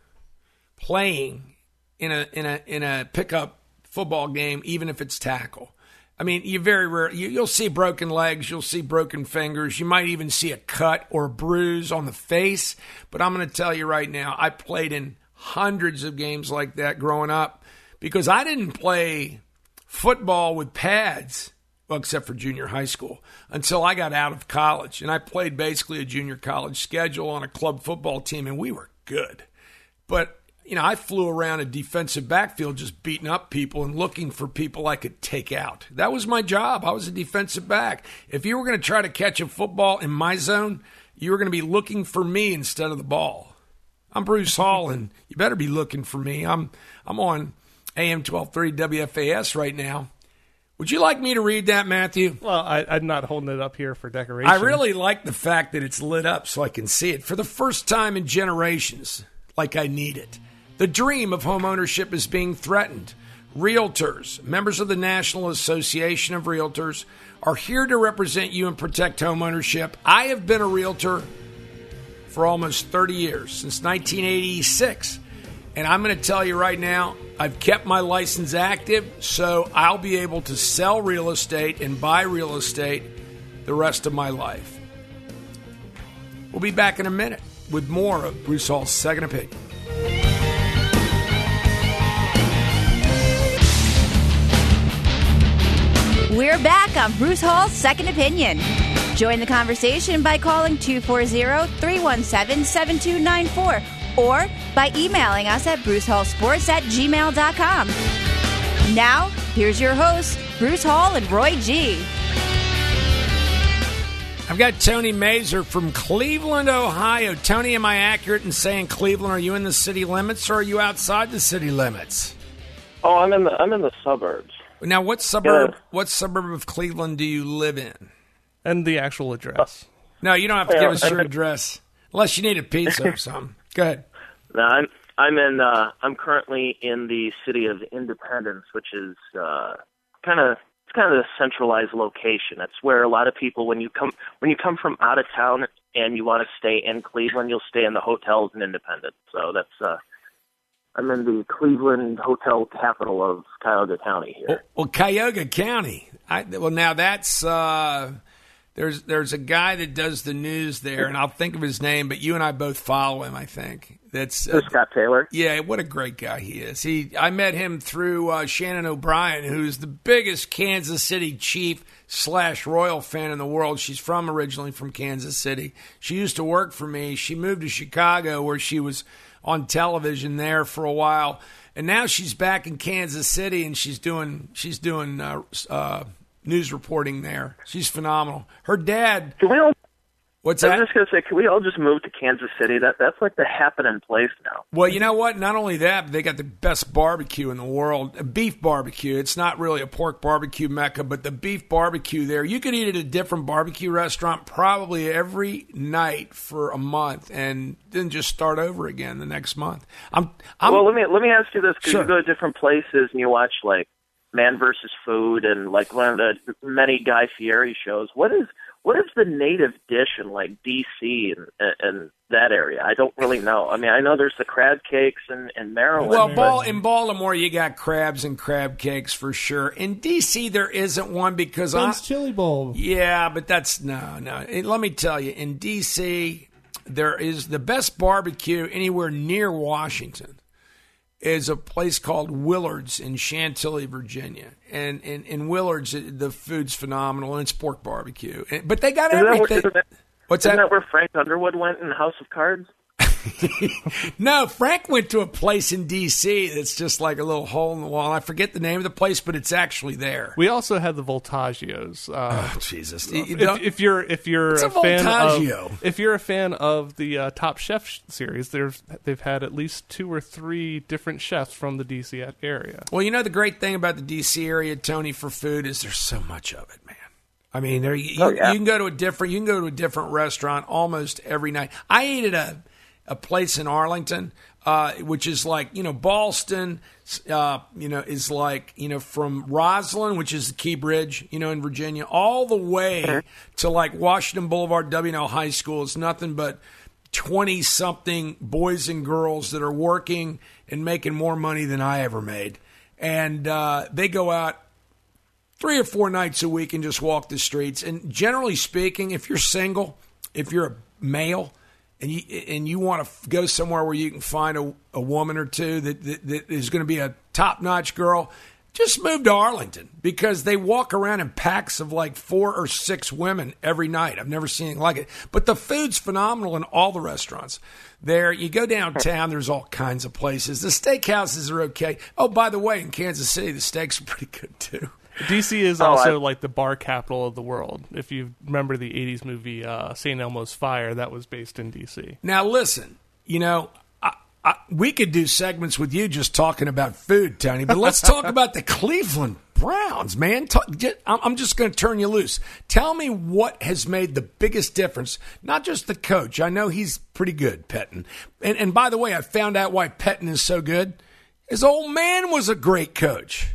playing in a, in a, in a pickup football game, even if it's tackle. I mean, you very rare. You, you'll see broken legs. You'll see broken fingers. You might even see a cut or a bruise on the face. But I'm going to tell you right now, I played in hundreds of games like that growing up because I didn't play football with pads, well, except for junior high school, until I got out of college. And I played basically a junior college schedule on a club football team, and we were good. But you know, I flew around a defensive backfield just beating up people and looking for people I could take out. That was my job. I was a defensive back. If you were going to try to catch a football in my zone, you were going to be looking for me instead of the ball. I'm Bruce Hall, and you better be looking for me. I'm I'm on A M twelve thirty W F A S right now. Would you like me to read that, Matthew? Well, I, I'm not holding it up here for decoration. I really like the fact that it's lit up so I can see it for the first time in generations, like I need it. The dream of home ownership is being threatened. Realtors, members of the National Association of Realtors, are here to represent you and protect home ownership. I have been a realtor for almost thirty years, since nineteen eighty-six. And I'm going to tell you right now, I've kept my license active, so I'll be able to sell real estate and buy real estate the rest of my life. We'll be back in a minute with more of Bruce Hall's Second Opinion. We're back on Bruce Hall's Second Opinion. Join the conversation by calling two four zero, three one seven, seven two nine four or by emailing us at brucehallsports at gmail dot com. Now, here's your hosts, Bruce Hall and Roy G. I've got Tony Mazer from Cleveland, Ohio. Tony, am I accurate in saying Cleveland? Are you in the city limits or are you outside the city limits? Oh, I'm in the I'm in the suburbs. Now, what suburb? Yeah. What suburb of Cleveland do you live in? And the actual address. No, you don't have to Yeah, give us I'm your in- address unless you need a pizza or something. Go ahead. No, I'm I'm in uh, I'm currently in the city of Independence, which is uh, kind of it's kind of a centralized location. That's where a lot of people, when you come when you come from out of town and you want to stay in Cleveland, you'll stay in the hotels in Independence. So that's uh, I'm in the Cleveland hotel capital of Cuyahoga County here. Well, well Cuyahoga County. I, well, now that's uh, there's there's a guy that does the news there, and I'll think of his name. But you and I both follow him, I think. That's uh, Scott Taylor. Yeah, what a great guy he is. He I met him through uh, Shannon O'Brien, who's the biggest Kansas City Chief slash Royal fan in the world. She's from originally from Kansas City. She used to work for me. She moved to Chicago, where she was on television there for a while, and now she's back in Kansas City, and she's doing she's doing uh, uh, news reporting there. She's phenomenal. Her dad. Can we all? What's I that? was just gonna say, can we all just move to Kansas City? That that's like the happening place now. Well, you know what? Not only that, but they got the best barbecue in the world. A beef barbecue. It's not really a pork barbecue mecca, but the beef barbecue there. You could eat at a different barbecue restaurant probably every night for a month, and then just start over again the next month. I'm. I'm well, let me let me ask you this: because Sure. you go to different places and you watch like Man versus Food and like one of the many Guy Fieri shows. What is what is the native dish in like D C and, and that area? I don't really know. I mean, I know there's the crab cakes in, in Maryland. Well, but- Bal- in Baltimore, you got crabs and crab cakes for sure. In D C, there isn't one because I. Ben's Chili Bowl. Yeah, but that's no, no. And let me tell you, in D C, there is the best barbecue anywhere near Washington. is a place called Willard's in Chantilly, Virginia. And in, in Willard's, the food's phenomenal, and it's pork barbecue. But they got Isn't everything. That where, What's isn't that? that where Frank Underwood went in House of Cards? No, Frank went to a place in D C that's just like a little hole in the wall. I forget the name of the place, but it's actually there. We also had the Voltagios. Uh, oh, Jesus! If, if you're if you're What's a, a fan Voltagio? of if you're a fan of the uh, Top Chef series, there's they've had at least two or three different chefs from the D C area. Well, you know the great thing about the D C area, Tony, for food is there's so much of it, man. I mean, there you, oh, yeah. you can go to a different you can go to a different restaurant almost every night. I ate at a a place in Arlington, uh, which is like, you know, Ballston, uh, you know, is like, you know, from Roslyn, which is the Key Bridge, you know, in Virginia, all the way to like Washington Boulevard, W and L High School. It's nothing but twenty-something boys and girls that are working and making more money than I ever made. And uh, they go out three or four nights a week and just walk the streets. And generally speaking, if you're single, if you're a male, and you and you want to go somewhere where you can find a, a woman or two that, that, that is going to be a top-notch girl, just move to Arlington, because they walk around in packs of like four or six women every night. I've never seen anything like it. But the food's phenomenal in all the restaurants. There, you go downtown, there's all kinds of places. The steakhouses are okay. Oh, by the way, in Kansas City, the steaks are pretty good too. D C is Oh, also I- like the bar capital of the world. If you remember the eighties movie uh, Saint Elmo's Fire, that was based in D C. Now, listen, you know, I, I, we could do segments with you just talking about food, Tony, but let's talk about the Cleveland Browns, man. Talk, just, I'm, I'm just going to turn you loose. Tell me what has made the biggest difference, not just the coach. I know he's pretty good, Pettin. And, and by the way, I found out why Pettin is so good. His old man was a great coach.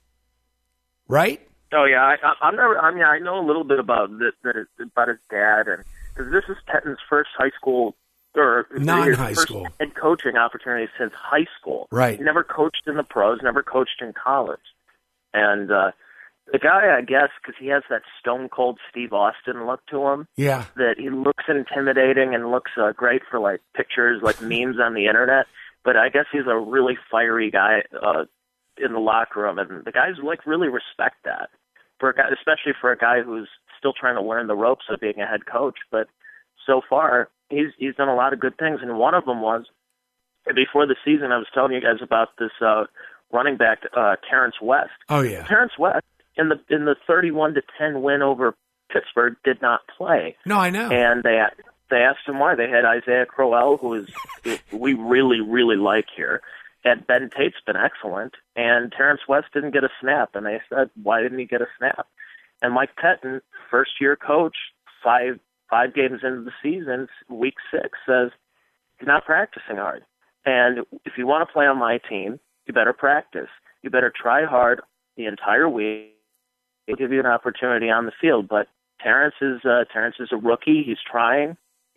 Right? Oh yeah, I, I- I'm never. I mean, I know a little bit about this, that it, about his dad, and because this is Pettin's first high school or Non-high his first school. head coaching opportunity since high school. Right. He never coached in the pros, never coached in college, and uh, the guy, I guess, because he has that stone cold Steve Austin look to him. Yeah. That he looks intimidating and looks uh, great for like pictures, like memes on the internet. But I guess he's a really fiery guy. Uh, in the locker room, and the guys like really respect that for a guy, especially for a guy who's still trying to learn the ropes of being a head coach. But so far, he's he's done a lot of good things, and one of them was before the season. I was telling you guys about this uh, running back, uh, Terrence West. Oh yeah, Terrence West in the in the thirty-one to ten win over Pittsburgh did not play. No, I know. And they they asked him why. They had Isaiah Crowell, who is we really really like here. And Ben Tate's been excellent, and Terrence West didn't get a snap. And they said, why didn't he get a snap? And Mike Pettin, first-year coach, five five games into the season, week six, says, he's not practicing hard. And if you want to play on my team, you better practice. You better try hard the entire week. They'll give you an opportunity on the field. But Terrence is uh, Terrence is a rookie. He's trying,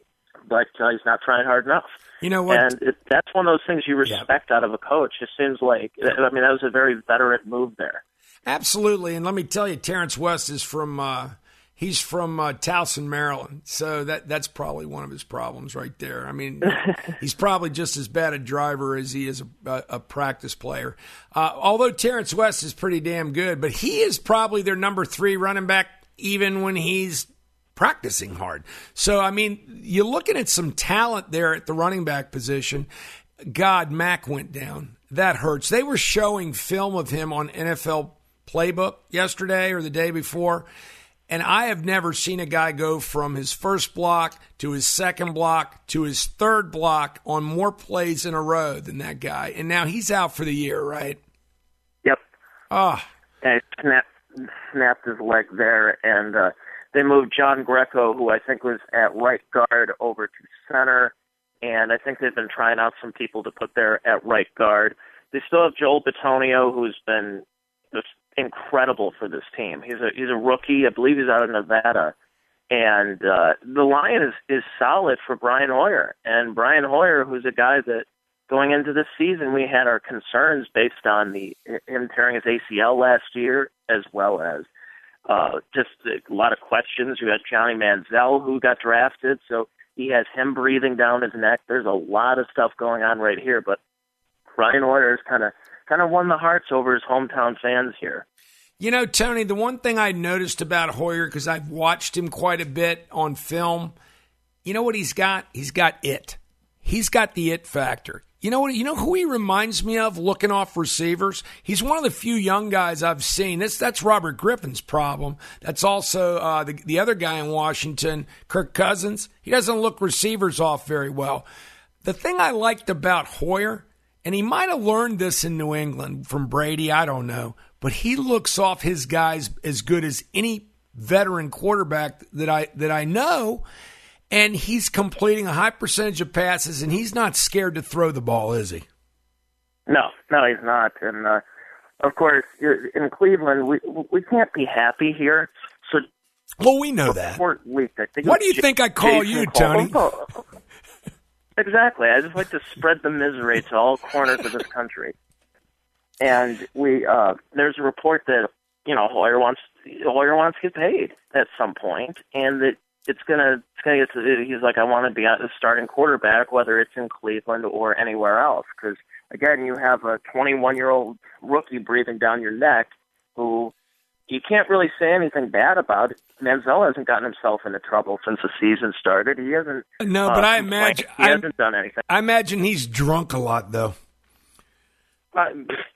but uh, he's not trying hard enough. You know what? And it, that's one of those things you respect yeah. out of a coach. It seems like, I mean, that was a very veteran move there. Absolutely. And let me tell you, Terrence West is from, uh, he's from uh, Towson, Maryland. So that that's probably one of his problems right there. I mean, he's probably just as bad a driver as he is a, a, a practice player. Uh, although Terrence West is pretty damn good, but he is probably their number three running back even when he's practicing hard. So, I mean, you're looking at some talent there at the running back position. God, Mack went down. That hurts. They were showing film of him on N F L Playbook yesterday or the day before, and I have never seen a guy go from his first block to his second block to his third block on more plays in a row than that guy. And now he's out for the year, right? Yep. Oh. And snapped, snapped his leg there, and uh, they moved John Greco, who I think was at right guard, over to center, and I think they've been trying out some people to put there at right guard. They still have Joel Bitonio, who's been just incredible for this team. He's a he's a rookie. I believe he's out of Nevada, and uh, the line is is solid for Brian Hoyer. And Brian Hoyer, who's a guy that going into this season we had our concerns based on the him tearing his A C L last year, as well as Uh, just a lot of questions. You had Johnny Manziel, who got drafted, so he has him breathing down his neck. There's a lot of stuff going on right here, but Ryan Hoyer's kind of kind of won the hearts over his hometown fans here. You know, Tony, the one thing I noticed about Hoyer, because I've watched him quite a bit on film, you know what he's got? He's got it. He's got the it factor. You know what? You know who he reminds me of looking off receivers? He's one of the few young guys I've seen. That's, that's Robert Griffin's problem. That's also uh, the, the other guy in Washington, Kirk Cousins. He doesn't look receivers off very well. The thing I liked about Hoyer, and he might have learned this in New England from Brady, I don't know, but he looks off his guys as good as any veteran quarterback that I that I know, and he's completing a high percentage of passes, and he's not scared to throw the ball, is he? No, no, he's not. And, uh, of course, in Cleveland, we we can't be happy here. So, well, we know that. Week, what do you J- think I call Jason you, Tony? Cole. Exactly. I just like to spread the misery to all corners of this country. And we uh, there's a report that, you know, Hoyer wants Hoyer wants to get paid at some point, and that it's gonna it's gonna get to, he's like, I want to be a starting quarterback, whether it's in Cleveland or anywhere else, because again, you have a twenty-one year old rookie breathing down your neck who you can't really say anything bad about. Manziel hasn't gotten himself into trouble since the season started. He hasn't. No, but uh, I imagine he hasn't done anything. I imagine he's drunk a lot, though. Uh,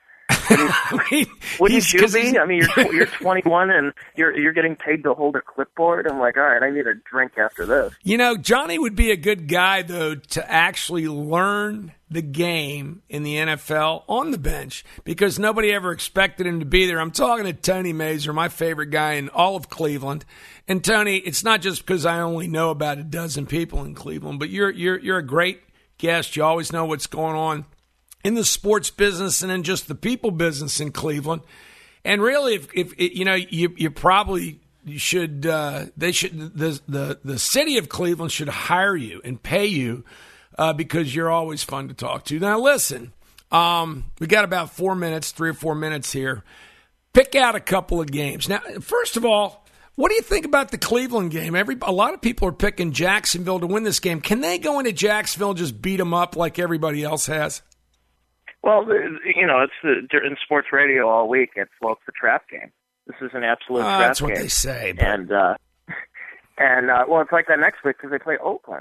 Wouldn't you be? I mean, you're you're twenty-one and you're you're getting paid to hold a clipboard. I'm like, all right, I need a drink after this. You know, Johnny would be a good guy though to actually learn the game in the N F L on the bench, because nobody ever expected him to be there. I'm talking to Tony Mazur, my favorite guy in all of Cleveland. And Tony, it's not just because I only know about a dozen people in Cleveland, but you're you're you're a great guest. You always know what's going on in the sports business and in just the people business in Cleveland. And really, if, if it, you know, you you probably should, uh, they should, the, the, the city of Cleveland should hire you and pay you uh, because you're always fun to talk to. Now, listen, um, we got about four minutes, three or four minutes here. Pick out a couple of games. Now, first of all, what do you think about the Cleveland game? Every a lot of people are picking Jacksonville to win this game. Can they go into Jacksonville and just beat them up like everybody else has? Well, you know, it's the, in sports radio all week. It's well, it's the trap game. This is an absolute uh, trap that's game. That's what they say. But... And uh, and uh, well, it's like that next week because they play Oakland.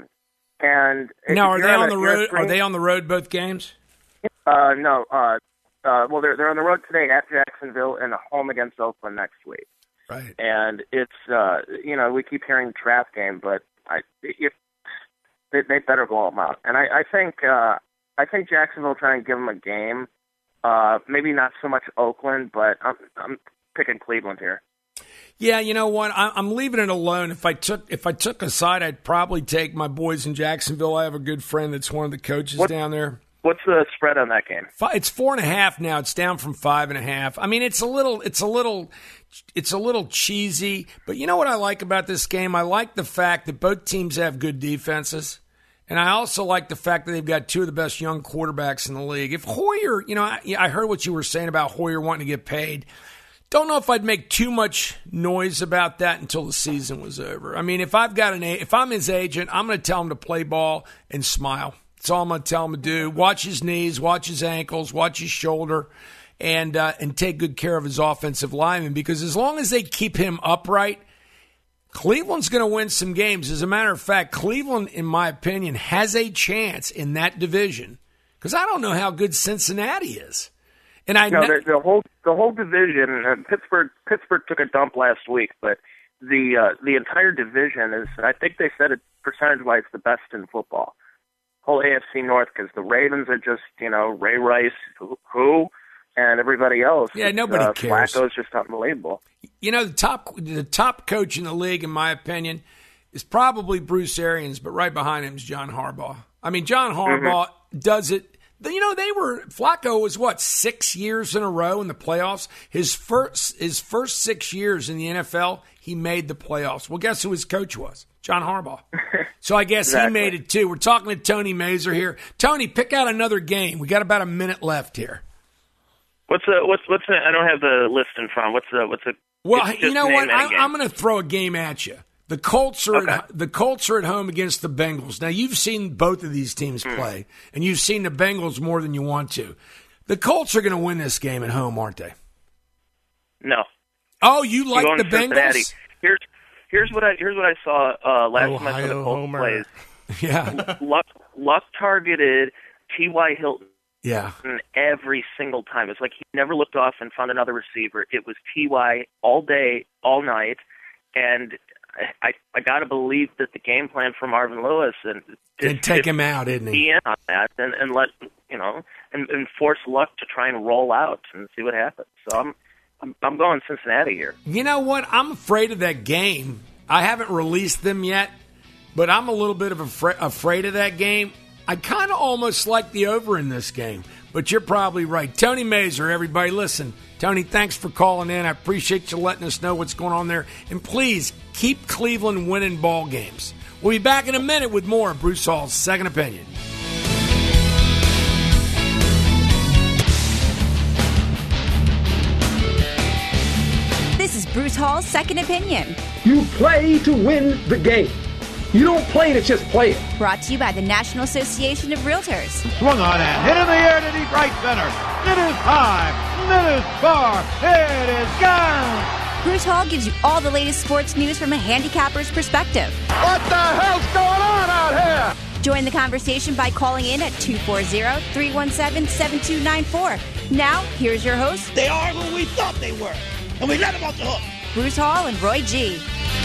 And now, are they on a, the road? Spring... Are they on the road both games? Uh, no. Uh, uh, well, they're they're on the road today at Jacksonville and home against Oakland next week. Right. And it's uh, you know, we keep hearing trap game, but I if they, they better blow them out. And I, I think. Uh, I think Jacksonville will try and give them a game. Uh, maybe not so much Oakland, but I'm, I'm picking Cleveland here. Yeah, you know what? I'm leaving it alone. If I took if I took a side, I'd probably take my boys in Jacksonville. I have a good friend that's one of the coaches what, down there. What's the spread on that game? It's four and a half now. It's down from five and a half. I mean, it's a little, it's a little, it's a little cheesy. But you know what I like about this game? I like the fact that both teams have good defenses. And I also like the fact that they've got two of the best young quarterbacks in the league. If Hoyer, you know, I, I heard what you were saying about Hoyer wanting to get paid. Don't know if I'd make too much noise about that until the season was over. I mean, if I've got an, if I'm his agent, I'm going to tell him to play ball and smile. That's all I'm going to tell him to do. Watch his knees, watch his ankles, watch his shoulder, and uh, and take good care of his offensive linemen. Because as long as they keep him upright, Cleveland's going to win some games. As a matter of fact, Cleveland, in my opinion, has a chance in that division because I don't know how good Cincinnati is. And I no, ne- the, the whole the whole division. Uh, Pittsburgh Pittsburgh took a dump last week, but the uh, the entire division is. I think they said it percentage wise the best in football. Whole A F C North because the Ravens are just you know Ray Rice who. who And everybody else, yeah, nobody uh, cares. Flacco's just unbelievable. You know, the top the top coach in the league, in my opinion, is probably Bruce Arians, but right behind him is John Harbaugh. I mean, John Harbaugh mm-hmm. does it. You know, they were Flacco was what six years in a row in the playoffs. His first his first six years in the N F L, he made the playoffs. Well, guess who his coach was? John Harbaugh. So I guess exactly. he made it too. We're talking to Tony Mazur here. Tony, pick out another game. We got about a minute left here. What's the what's what's the, I don't have the list in front. What's the what's the Well, you know what? I, I'm going to throw a game at you. The Colts are Okay. at, the Colts are at home against the Bengals. Now you've seen both of these teams play, and you've seen the Bengals more than you want to. The Colts are going to win this game at home, aren't they? No. Oh, you I'm like going the to Cincinnati. Bengals? Here's here's what I here's what I saw uh, last time I saw the Ohio Colts Homer. plays. Yeah, Luck Luck targeted T Y. Hilton yeah. every single time. It's like he never looked off and found another receiver. It was T Y all day, all night, and I I, I got to believe that the game plan for Marvin Lewis and And take him out, isn't he? be in on that and, and let you know and, and force Luck to try and roll out and see what happens. So I'm I'm, I'm going Cincinnati here. You know what? I'm afraid of that game. I haven't released them yet, but I'm a little bit of afra- afraid of that game. I kind of almost like the over in this game, but you're probably right. Tony Mazer, everybody, listen. Tony, thanks for calling in. I appreciate you letting us know what's going on there. And please, keep Cleveland winning ball games. We'll be back in a minute with more of Bruce Hall's Second Opinion. This is Bruce Hall's Second Opinion, You play to win the game. You don't play to just play it. brought to you by the National Association of Realtors. Swung on and hit in the air to deep right center. It is high. It is far. It is gone. Bruce Hall gives you all the latest sports news from a handicapper's perspective. What the hell's going on out here? Join the conversation by calling in at two four zero, three one seven, seven two nine four. Now, here's your hosts, They are who we thought they were, and we let them off the hook. Bruce Hall and Roy G.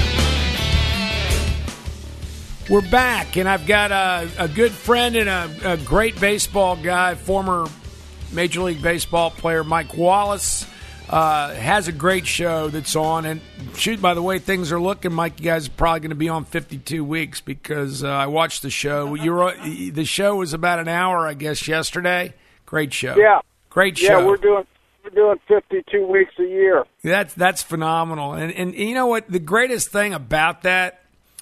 We're back, and I've got a, a good friend and a, a great baseball guy, former Major League Baseball player Mike Wallace. Uh, has a great show that's on. And shoot, by the way things are looking, Mike, you guys are probably going to be on fifty-two weeks because uh, I watched the show. You were, the show was about an hour, I guess, yesterday. Great show. Yeah. Great show. Yeah, we're doing we're doing fifty-two weeks a year. That's that's phenomenal. And, and and you know what? The greatest thing about that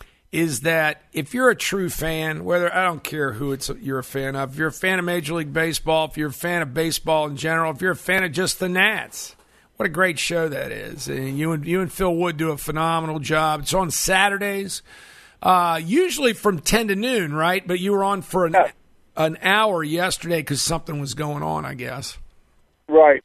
is that if you're a true fan, whether I don't care who it's you're a fan of, if you're a fan of Major League Baseball, if you're a fan of baseball in general, if you're a fan of just the Nats, what a great show that is. And you and you and Phil Wood do a phenomenal job. It's on Saturdays, uh, usually from ten to noon, right? But you were on for an Yeah. an hour yesterday because something was going on, I guess. Right.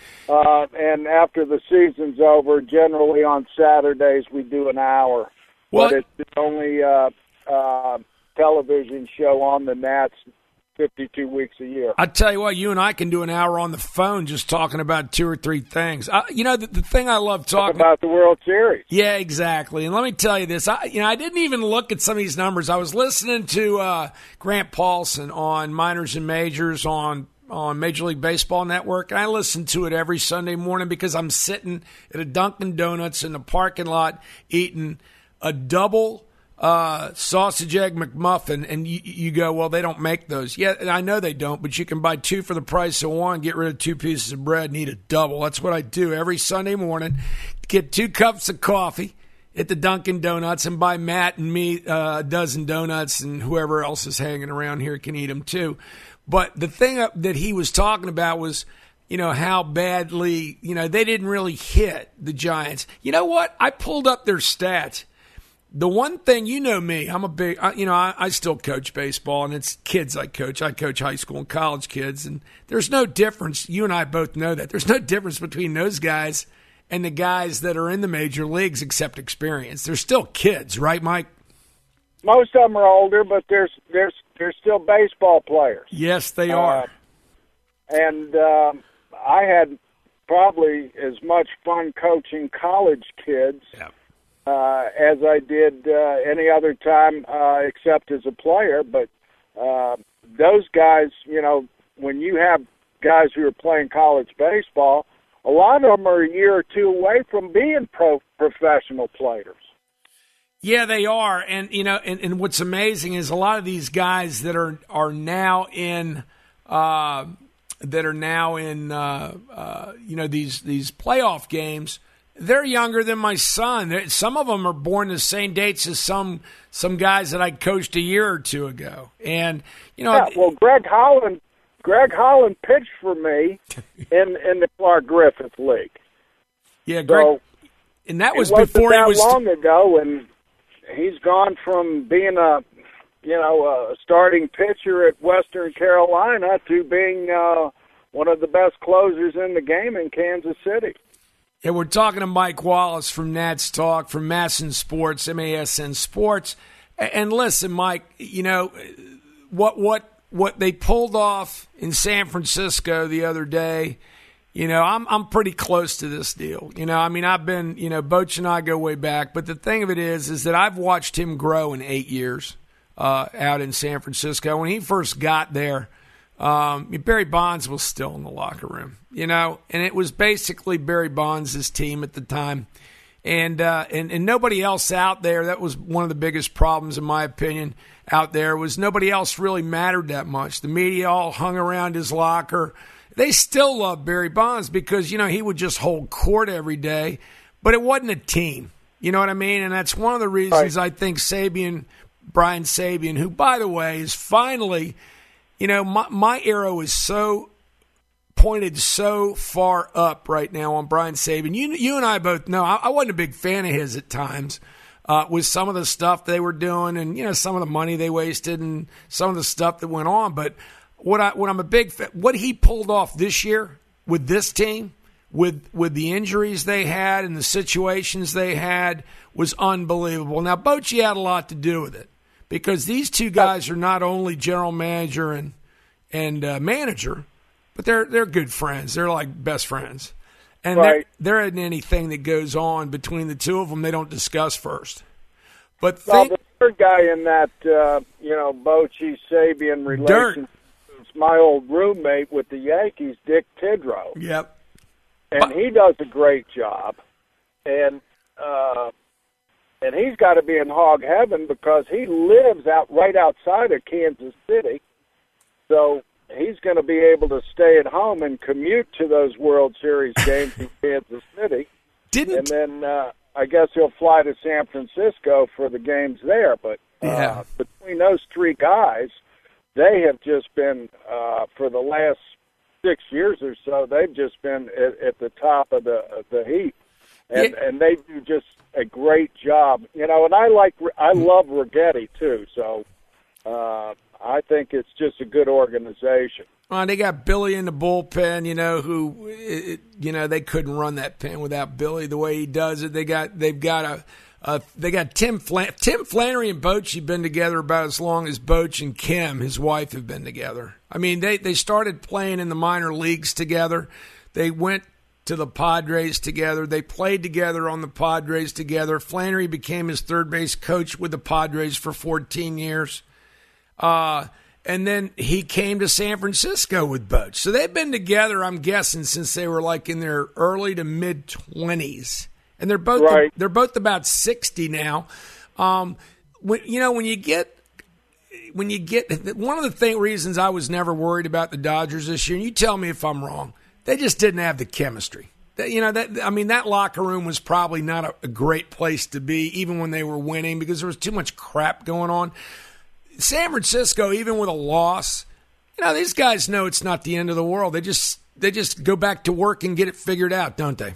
Uh, and after the season's over, generally on Saturdays we do an hour. Well, but it's the only uh, uh, television show on the Nats fifty-two weeks a year. I tell you what, you and I can do an hour on the phone just talking about two or three things. I, you know, the, the thing I love Talk talking about the World Series. Yeah, exactly. And let me tell you this. I, you know, I didn't even look at some of these numbers. I was listening to uh, Grant Paulson on Minors and Majors on on Major League Baseball Network, and I listen to it every Sunday morning because I'm sitting at a Dunkin' Donuts in the parking lot eating a double uh, sausage egg McMuffin, and you, you go, well, they don't make those. Yeah, and I know they don't, but you can buy two for the price of one, get rid of two pieces of bread, and eat a double. That's what I do every Sunday morning. Get two cups of coffee at the Dunkin' Donuts and buy Matt and me uh, a dozen donuts, and whoever else is hanging around here can eat them too. But the thing that he was talking about was, you know, how badly, you know, they didn't really hit the Giants. You know what? I pulled up their stats. The one thing, you know me, I'm a big, you know, I, I still coach baseball, and it's kids I coach. I coach high school and college kids, and there's no difference. You and I both know that. There's no difference between those guys and the guys that are in the major leagues except experience. They're still kids, right, Mike? Most of them are older, but there's there's there's still baseball players. Yes, they are. Uh, and um, I had probably as much fun coaching college kids Yeah. uh, as I did uh, any other time uh, except as a player. But uh, those guys, you know, when you have guys who are playing college baseball, a lot of them are a year or two away from being pro professional players. Yeah, they are. And, you know, and, and what's amazing is a lot of these guys that are are now in uh, that are now in uh, uh, you know, these these playoff games, they're younger than my son. They're, some of them are born the same dates as some some guys that I coached a year or two ago. And, you know, yeah, well, Greg Holland Greg Holland pitched for me in in the Clark Griffith League. Yeah, Greg, so and that was it wasn't before that he was long ago, and he's gone from being a, you know, a starting pitcher at Western Carolina to being uh, one of the best closers in the game in Kansas City. Yeah, we're talking to Mike Wallace from Nats Talk, from Masson Sports, M A S N Sports. And listen, Mike, you know, what what what they pulled off in San Francisco the other day, you know, I'm I'm pretty close to this deal. You know, I mean, I've been, you know, Boch and I go way back. But the thing of it is, is that I've watched him grow in eight years uh, out in San Francisco. When he first got there, um, Barry Bonds was still in the locker room, you know, and it was basically Barry Bonds' team at the time. And, uh, and and nobody else out there. That was one of the biggest problems, in my opinion, out there, was nobody else really mattered that much. The media all hung around his locker. They still love Barry Bonds because, you know, he would just hold court every day, but it wasn't a team. You know what I mean? And that's one of the reasons right. I think Sabean, Brian Sabean, who, by the way, is finally, you know, my, my arrow is so pointed so far up right now on Brian Sabean. You you and I both know I, I wasn't a big fan of his at times uh, with some of the stuff they were doing and, you know, some of the money they wasted and some of the stuff that went on. But what, I, what I'm a big fan, what he pulled off this year with this team, with with the injuries they had and the situations they had, was unbelievable. Now, Bochy had a lot to do with it because these two guys are not only general manager and, and uh, manager, but they're they're good friends. They're like best friends. And right. there, there isn't anything that goes on between the two of them they don't discuss first. But well, think, the third guy in that, uh, you know, Bochy Sabean relation is my old roommate with the Yankees, Dick Tidrow. Yep. And but, he does a great job. And uh, and he's got to be in hog heaven because he lives out right outside of Kansas City. So he's going to be able to stay at home and commute to those World Series games in Kansas City. Didn't and then uh, I guess he'll fly to San Francisco for the games there. But uh, yeah. between those three guys, they have just been, uh, for the last six years or so, they've just been at, at the top of the of the heap. And, yeah. and they do just a great job. You know, and I like, I love Righetti, too, so uh, I think it's just a good organization. Well, they got Billy in the bullpen, you know, who, it, you know, they couldn't run that pen without Billy the way he does it. They got, they've got a, a they got Tim Flan- Tim Flannery and Boch have been together about as long as Boch and Kim, his wife, have been together. I mean, they, they started playing in the minor leagues together. They went to the Padres together. They played together on the Padres together. Flannery became his third base coach with the Padres for fourteen years. Uh, and then he came to San Francisco with Boch. So they've been together, I'm guessing, since they were like in their early to mid twenties. And they're both right. they're both about sixty now. Um, when, you know, when you get when you get one of the thing, reasons I was never worried about the Dodgers this year, and you tell me if I'm wrong, they just didn't have the chemistry. That, you know, that I mean, that locker room was probably not a, a great place to be, even when they were winning, because there was too much crap going on. San Francisco, even with a loss, you know, these guys know it's not the end of the world. They just they just go back to work and get it figured out, don't they?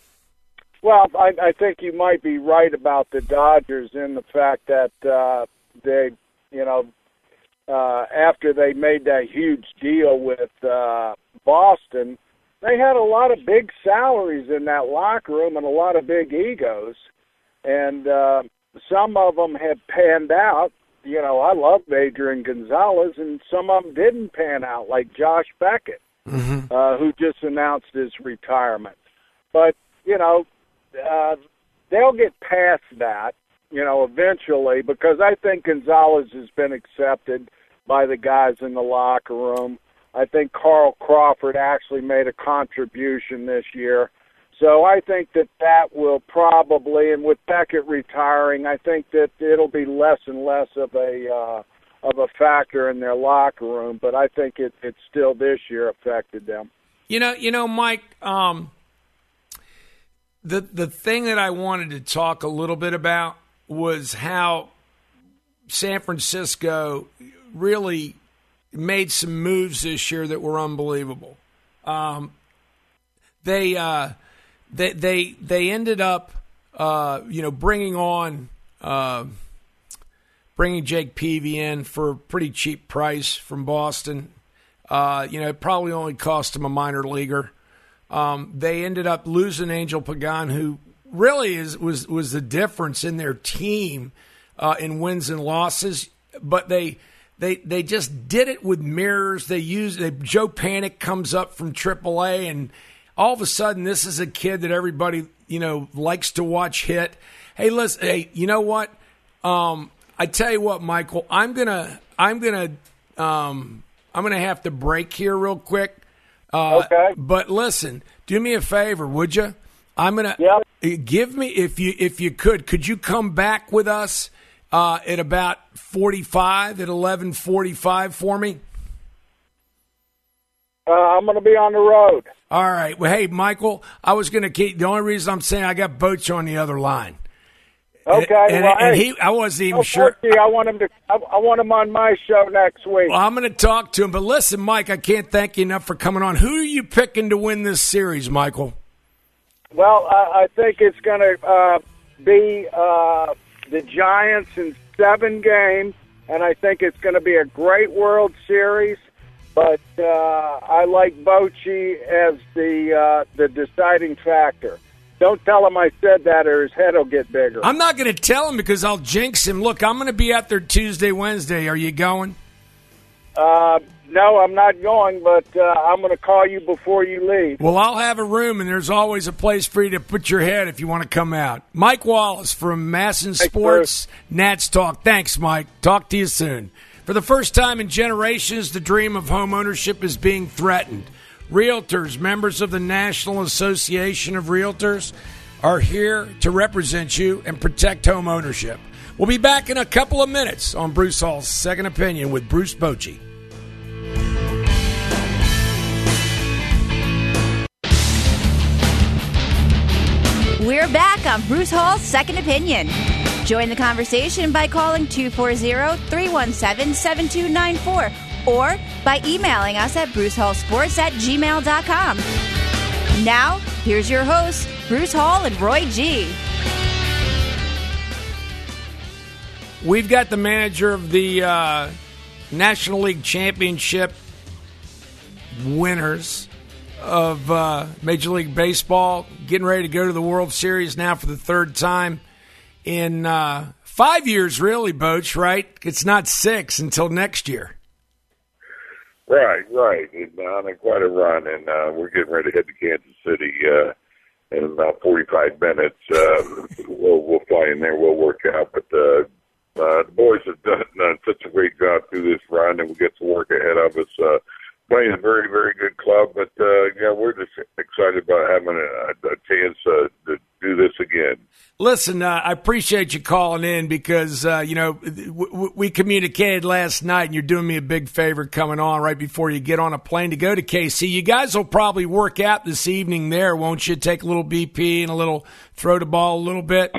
Well, I, I think you might be right about the Dodgers in the fact that uh, they, you know, uh, after they made that huge deal with uh, Boston, they had a lot of big salaries in that locker room and a lot of big egos, and uh, some of them have panned out. You know, I love Adrian Gonzalez, and some of them didn't pan out, like Josh Beckett, mm-hmm. uh, who just announced his retirement. But, you know, uh, they'll get past that, you know, eventually, because I think Gonzalez has been accepted by the guys in the locker room. I think Carl Crawford actually made a contribution this year. So I think that that will probably, and with Beckett retiring, I think that it'll be less and less of a uh, of a factor in their locker room. But I think it, it still this year affected them. You know, you know, Mike. Um, the the thing that I wanted to talk a little bit about was how San Francisco really made some moves this year that were unbelievable. Um, they. Uh, They they they ended up, uh, you know, bringing on uh, bringing Jake Peavy in for a pretty cheap price from Boston. Uh, you know, it probably only cost him a minor leaguer. Um, they ended up losing Angel Pagan, who really is was was the difference in their team uh, in wins and losses. But they they they just did it with mirrors. They used they, Joe Panic comes up from triple A, and all of a sudden this is a kid that everybody you know likes to watch hit. Hey, listen, hey, you know what? Um, I tell you what, Michael, I'm gonna I'm gonna um, I'm gonna have to break here real quick. Uh, okay. But listen, do me a favor, would you? I'm gonna yep. give me if you if you could. Could you come back with us uh, at about forty-five at eleven forty-five for me? Uh, I'm going to be on the road. All right. Well, hey, Michael, I was going to keep. The only reason I'm saying I got Boach on the other line. Okay, and, and, well, and hey, he, I wasn't even oh, sure. Porky, I want him to. I, I want him on my show next week. Well, I'm going to talk to him. But listen, Mike, I can't thank you enough for coming on. Who are you picking to win this series, Michael? Well, I, I think it's going to uh, be uh, the Giants in seven games, and I think it's going to be a great World Series. But uh, I like Bochy as the uh, the deciding factor. Don't tell him I said that, or his head will get bigger. I'm not going to tell him because I'll jinx him. Look, I'm going to be out there Tuesday, Wednesday. Are you going? Uh, no, I'm not going, but uh, I'm going to call you before you leave. Well, I'll have a room, and there's always a place for you to put your head if you want to come out. Mike Wallace from Masson Sports, Nats Talk. Thanks, Mike. Talk to you soon. For the first time in generations, the dream of home ownership is being threatened. Realtors, members of the National Association of Realtors, are here to represent you and protect home ownership. We'll be back in a couple of minutes on Bruce Hall's Second Opinion with Bruce Bochy. We're back on Bruce Hall's Second Opinion. Join the conversation by calling two four zero, three one seven, seven two nine four or by emailing us at brucehallsports at gmail dot com. Now, here's your hosts, Bruce Hall and Roy G. We've got the manager of the uh, National League Championship winners of uh, Major League Baseball getting ready to go to the World Series now for the third time in uh, five years, really, Boach, right? It's not six until next year. Right, right. It's on a quite a run, and uh, we're getting ready to head to Kansas City uh, in about forty-five minutes. Uh, we'll, we'll fly in there. We'll work out. But uh, uh, the boys have done, done such a great job through this run, and we get some work ahead of us. Uh, playing a very, very good club. But, uh, yeah, we're just excited about having a, a chance uh, to do this again. Listen, uh, I appreciate you calling in because, uh, you know, w- w- we communicated last night, and you're doing me a big favor coming on right before you get on a plane to go to K C. You guys will probably work out this evening there, won't you? Take a little B P and a little throw the ball a little bit?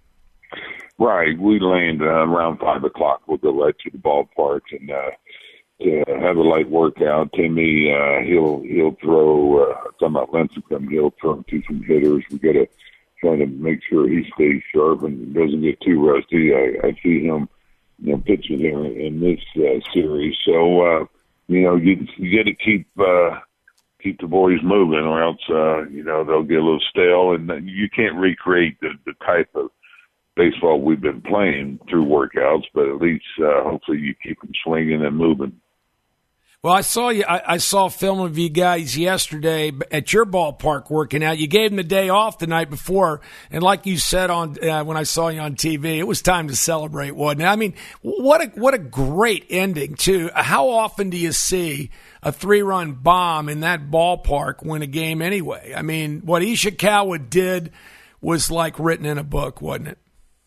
Right. We land uh, around five o'clock. We'll go right to the ballpark and uh, to have a light workout. Timmy, uh, he'll he'll throw, uh, talking about Lincecum, he'll throw to some hitters. We got to trying to make sure he stays sharp and doesn't get too rusty. I, I see him, you know, pitching here in this uh, series. So, uh, you know, you, you got to keep uh, keep the boys moving, or else, uh, you know, they'll get a little stale, and you can't recreate the, the type of baseball we've been playing through workouts. But at least, uh, hopefully, you keep them swinging and moving. Well, I saw you. I, I saw film of you guys yesterday at your ballpark working out. You gave them the day off the night before, and like you said on uh, when I saw you on T V, it was time to celebrate, wasn't it? I mean, what a what a great ending too. How often do you see a three-run bomb in that ballpark win a game anyway? I mean, what Ishikawa did was like written in a book, wasn't it?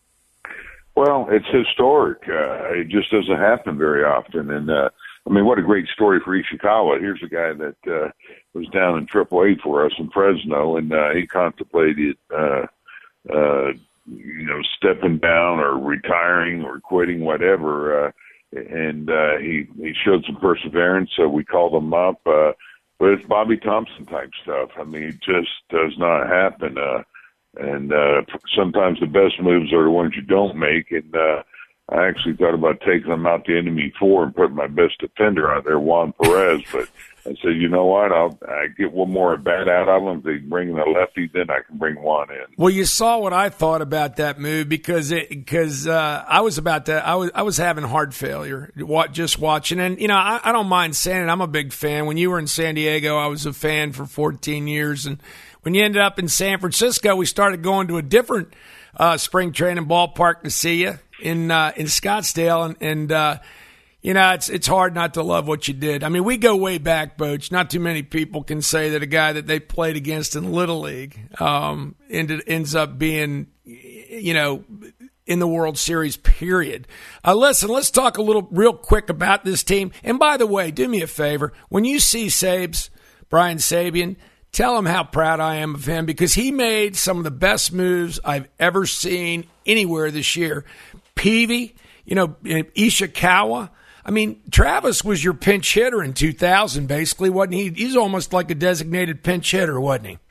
Well, it's historic. Uh, it just doesn't happen very often, and. Uh, I mean, what a great story for Ishikawa. Here's a guy that uh, was down in triple A for us in Fresno, and uh, he contemplated, uh, uh, you know, stepping down or retiring or quitting, whatever. Uh, and uh, he he showed some perseverance, so we called him up. Uh, but it's Bobby Thompson type stuff. I mean, it just does not happen. Uh, and uh, sometimes the best moves are the ones you don't make. And uh, I actually thought about taking them out the enemy four and putting my best defender out there, Juan Perez, but I said, you know what, I'll I get one more at bat out of them. If they bring in a lefty, then I can bring Juan in. Well, you saw what I thought about that move because it, because uh, I was about to I was I was having heart failure just watching, and you know I, I don't mind saying it. I'm a big fan. When you were in San Diego, I was a fan for fourteen years, and when you ended up in San Francisco, we started going to a different uh, spring training ballpark to see you in uh, in Scottsdale, and. and uh, You know, it's it's hard not to love what you did. I mean, we go way back, Boach. Not too many people can say that a guy that they played against in Little League um, ended, ends up being, you know, in the World Series, period. Uh, listen, let's talk a little real quick about this team. And by the way, do me a favor. When you see Sabes, Brian Sabean, tell him how proud I am of him because he made some of the best moves I've ever seen anywhere this year. Peavy, you know, Ishikawa. I mean, Travis was your pinch hitter in two thousand, basically, wasn't he? He's almost like a designated pinch hitter, wasn't he?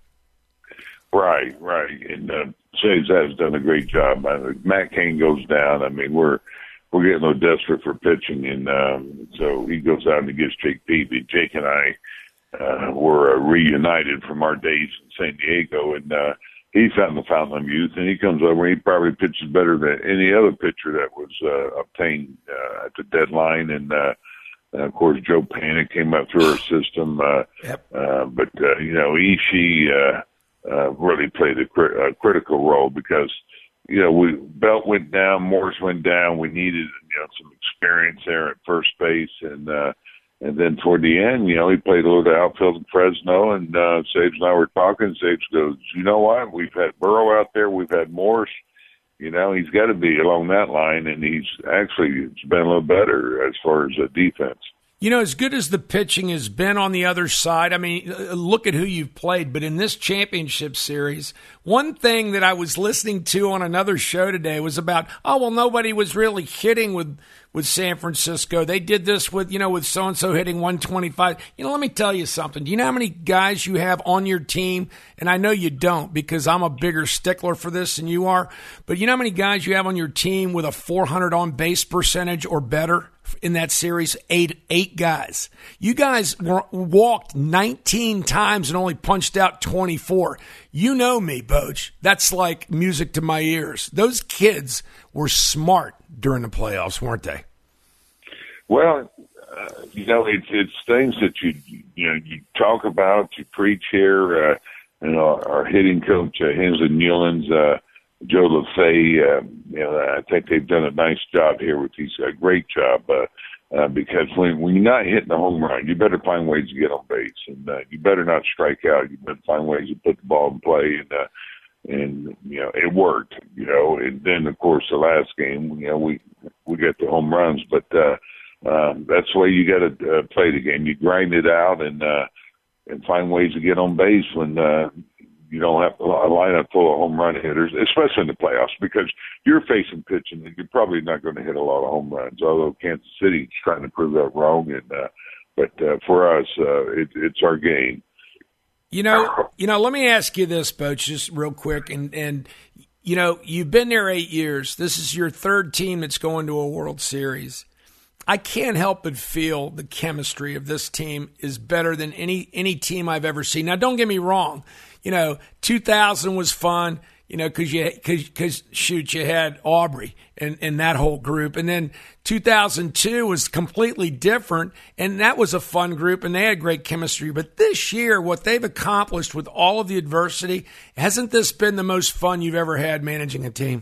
Right, right. And uh, Saves has done a great job. I mean, Matt Cain goes down. I mean, we're we're getting a little desperate for pitching, and um, so he goes out and he gets Jake Peavy. Jake and I uh, were uh, reunited from our days in San Diego, and uh, he found the fountain of youth, and he comes over and he probably pitches better than any other pitcher that was uh, obtained uh, at the deadline. And, uh, and, of course, Joe Panic came up through our system. Uh, yep. uh, but, uh, you know, Ishii uh, uh, really played a, cri- a critical role because, you know, we Belt went down, Morris went down. We needed, you know, some experience there at first base. And, uh, And then toward the end, you know, he played a little outfield in Fresno, and uh, Sabes and I were talking. Sabes goes, you know what? We've had Burrow out there. We've had Morse. You know, he's got to be along that line, and he's actually it's been a little better as far as uh, defense. You know, as good as the pitching has been on the other side, I mean, look at who you've played. But in this championship series, one thing that I was listening to on another show today was about, oh, well, nobody was really hitting with, with San Francisco. They did this with, you know, with so-and-so hitting one twenty-five. You know, let me tell you something. Do you know how many guys you have on your team? And I know you don't because I'm a bigger stickler for this than you are. But you know how many guys you have on your team with a four hundred on-base percentage or better? In that series, eight eight guys. You guys were, walked nineteen times and only punched out twenty-four. You know me, Boach. That's like music to my ears. Those kids were smart during the playoffs, weren't they? Well, uh, you know, it's it's things that you you know you talk about, you preach here. Uh, you know, our hitting coach, uh, Hensley Newlands, uh, Joe LaFay, uh, you know, I think they've done a nice job here with these, a great job, uh, uh, because when, when you're not hitting a home run, you better find ways to get on base, and uh, you better not strike out. You better find ways to put the ball in play, and uh, and you know it worked, you know. And then of course the last game, you know, we we got the home runs, but uh, uh, that's the way you got to uh, play the game. You grind it out and uh, and find ways to get on base when. Uh, You don't have a lineup full of home run hitters, especially in the playoffs, because you're facing pitching and you're probably not going to hit a lot of home runs. Although Kansas City's trying to prove that wrong, and uh, but uh, for us, uh, it, it's our game. You know, you know. Let me ask you this, Boach, just real quick, and and you know, you've been there eight years. This is your third team that's going to a World Series. I can't help but feel the chemistry of this team is better than any any team I've ever seen. Now, don't get me wrong. You know, two thousand was fun, you know, because, you, cause, cause, shoot, you had Aubrey and, and that whole group. And then two thousand two was completely different, and that was a fun group, and they had great chemistry. But this year, what they've accomplished with all of the adversity, hasn't this been the most fun you've ever had managing a team?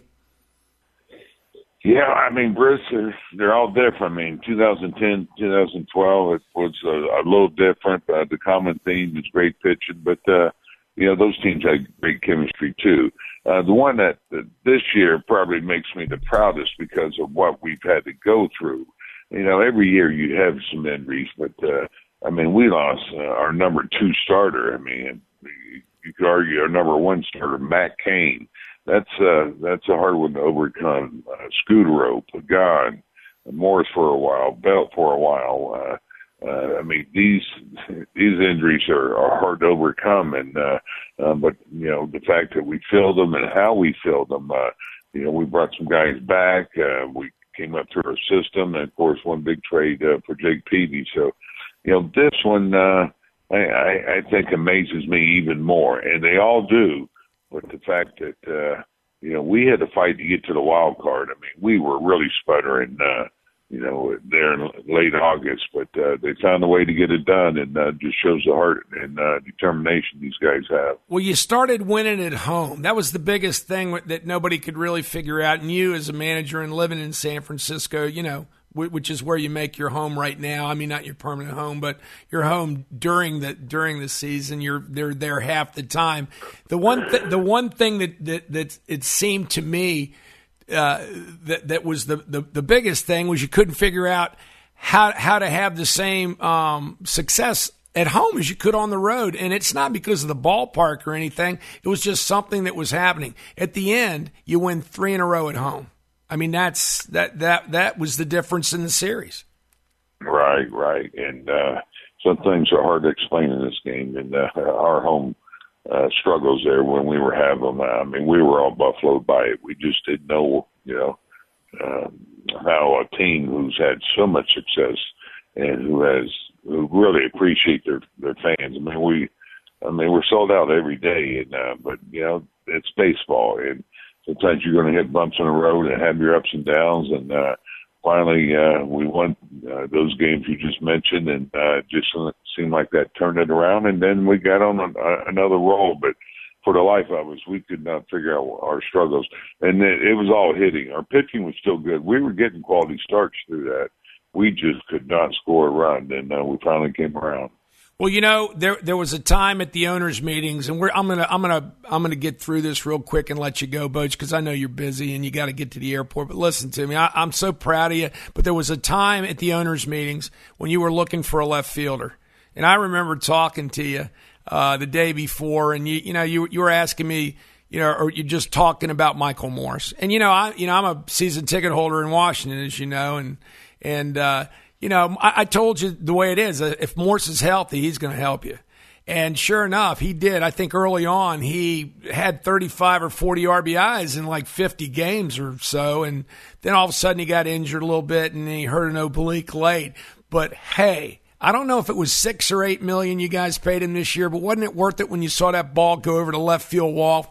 Yeah, I mean, Bruce, they're, they're all different. I mean, twenty ten, twenty twelve, it was a, a little different. Uh, the common theme is great pitching, but, uh, you know, those teams had great chemistry, too. Uh, the one that uh, this year probably makes me the proudest because of what we've had to go through. You know, every year you have some injuries, but, uh, I mean, we lost uh, our number two starter. I mean, you could argue our number one starter, Matt Cain. That's uh, that's a hard one to overcome. Uh, Scudero, Pagan, Morris for a while, Belt for a while. Uh, uh, I mean, these these injuries are, are hard to overcome, and uh, Uh, but, you know, the fact that we filled them and how we filled them, uh, you know, we brought some guys back. Uh, we came up through our system, and, of course, one big trade uh, for Jake Peavy. So, you know, this one uh, I, I, I think amazes me even more, and they all do. But the fact that, uh, you know, we had to fight to get to the wild card. I mean, we were really sputtering, uh, you know, there in late August, but uh, they found a way to get it done, and uh, just shows the heart and uh, determination these guys have. Well, you started winning at home. That was the biggest thing that nobody could really figure out. And you, as a manager and living in San Francisco, you know, which is where you make your home right now. I mean, not your permanent home, but your home during the during the season. You're they're there half the time. The one th- the one thing that that, that it seemed to me. Uh, that that was the, the, the biggest thing was you couldn't figure out how how to have the same um, success at home as you could on the road. And it's not because of the ballpark or anything. It was just something that was happening. At the end, you win three in a row at home. I mean, that's that that that was the difference in the series. Right, right. And uh, some things are hard to explain in this game. And uh, our home Uh, struggles there when we were having them. I mean, we were all buffaloed by it. We just didn't know, you know, um, how a team who's had so much success and who has who really appreciate their their fans. I mean, we, I mean, we're sold out every day, and uh, but you know, it's baseball, and sometimes you're going to hit bumps in the road and have your ups and downs, and uh, finally uh, we won uh, those games you just mentioned, and uh, just seemed like that turned it around, and then we got on a, a, another roll. But for the life of us, we could not figure out our struggles, and it, it was all hitting. Our pitching was still good. We were getting quality starts through that. We just could not score a run, and uh, we finally came around. Well, you know, there there was a time at the owners' meetings, and we're I'm gonna I'm gonna I'm gonna get through this real quick and let you go, Boach, because I know you're busy and you got to get to the airport. But listen to me, I, I'm so proud of you. But there was a time at the owners' meetings when you were looking for a left fielder, and I remember talking to you uh, the day before, and you you know you you were asking me, you know, or you're just talking about Michael Morse, and you know I you know I'm a season ticket holder in Washington, as you know, and and. uh You know, I, I told you the way it is. If Morse is healthy, he's going to help you. And sure enough, he did. I think early on he had thirty-five or forty R B Is in like fifty games or so. And then all of a sudden he got injured a little bit and he hurt an oblique late. But hey, I don't know if it was six or eight million you guys paid him this year, but wasn't it worth it when you saw that ball go over the left field wall?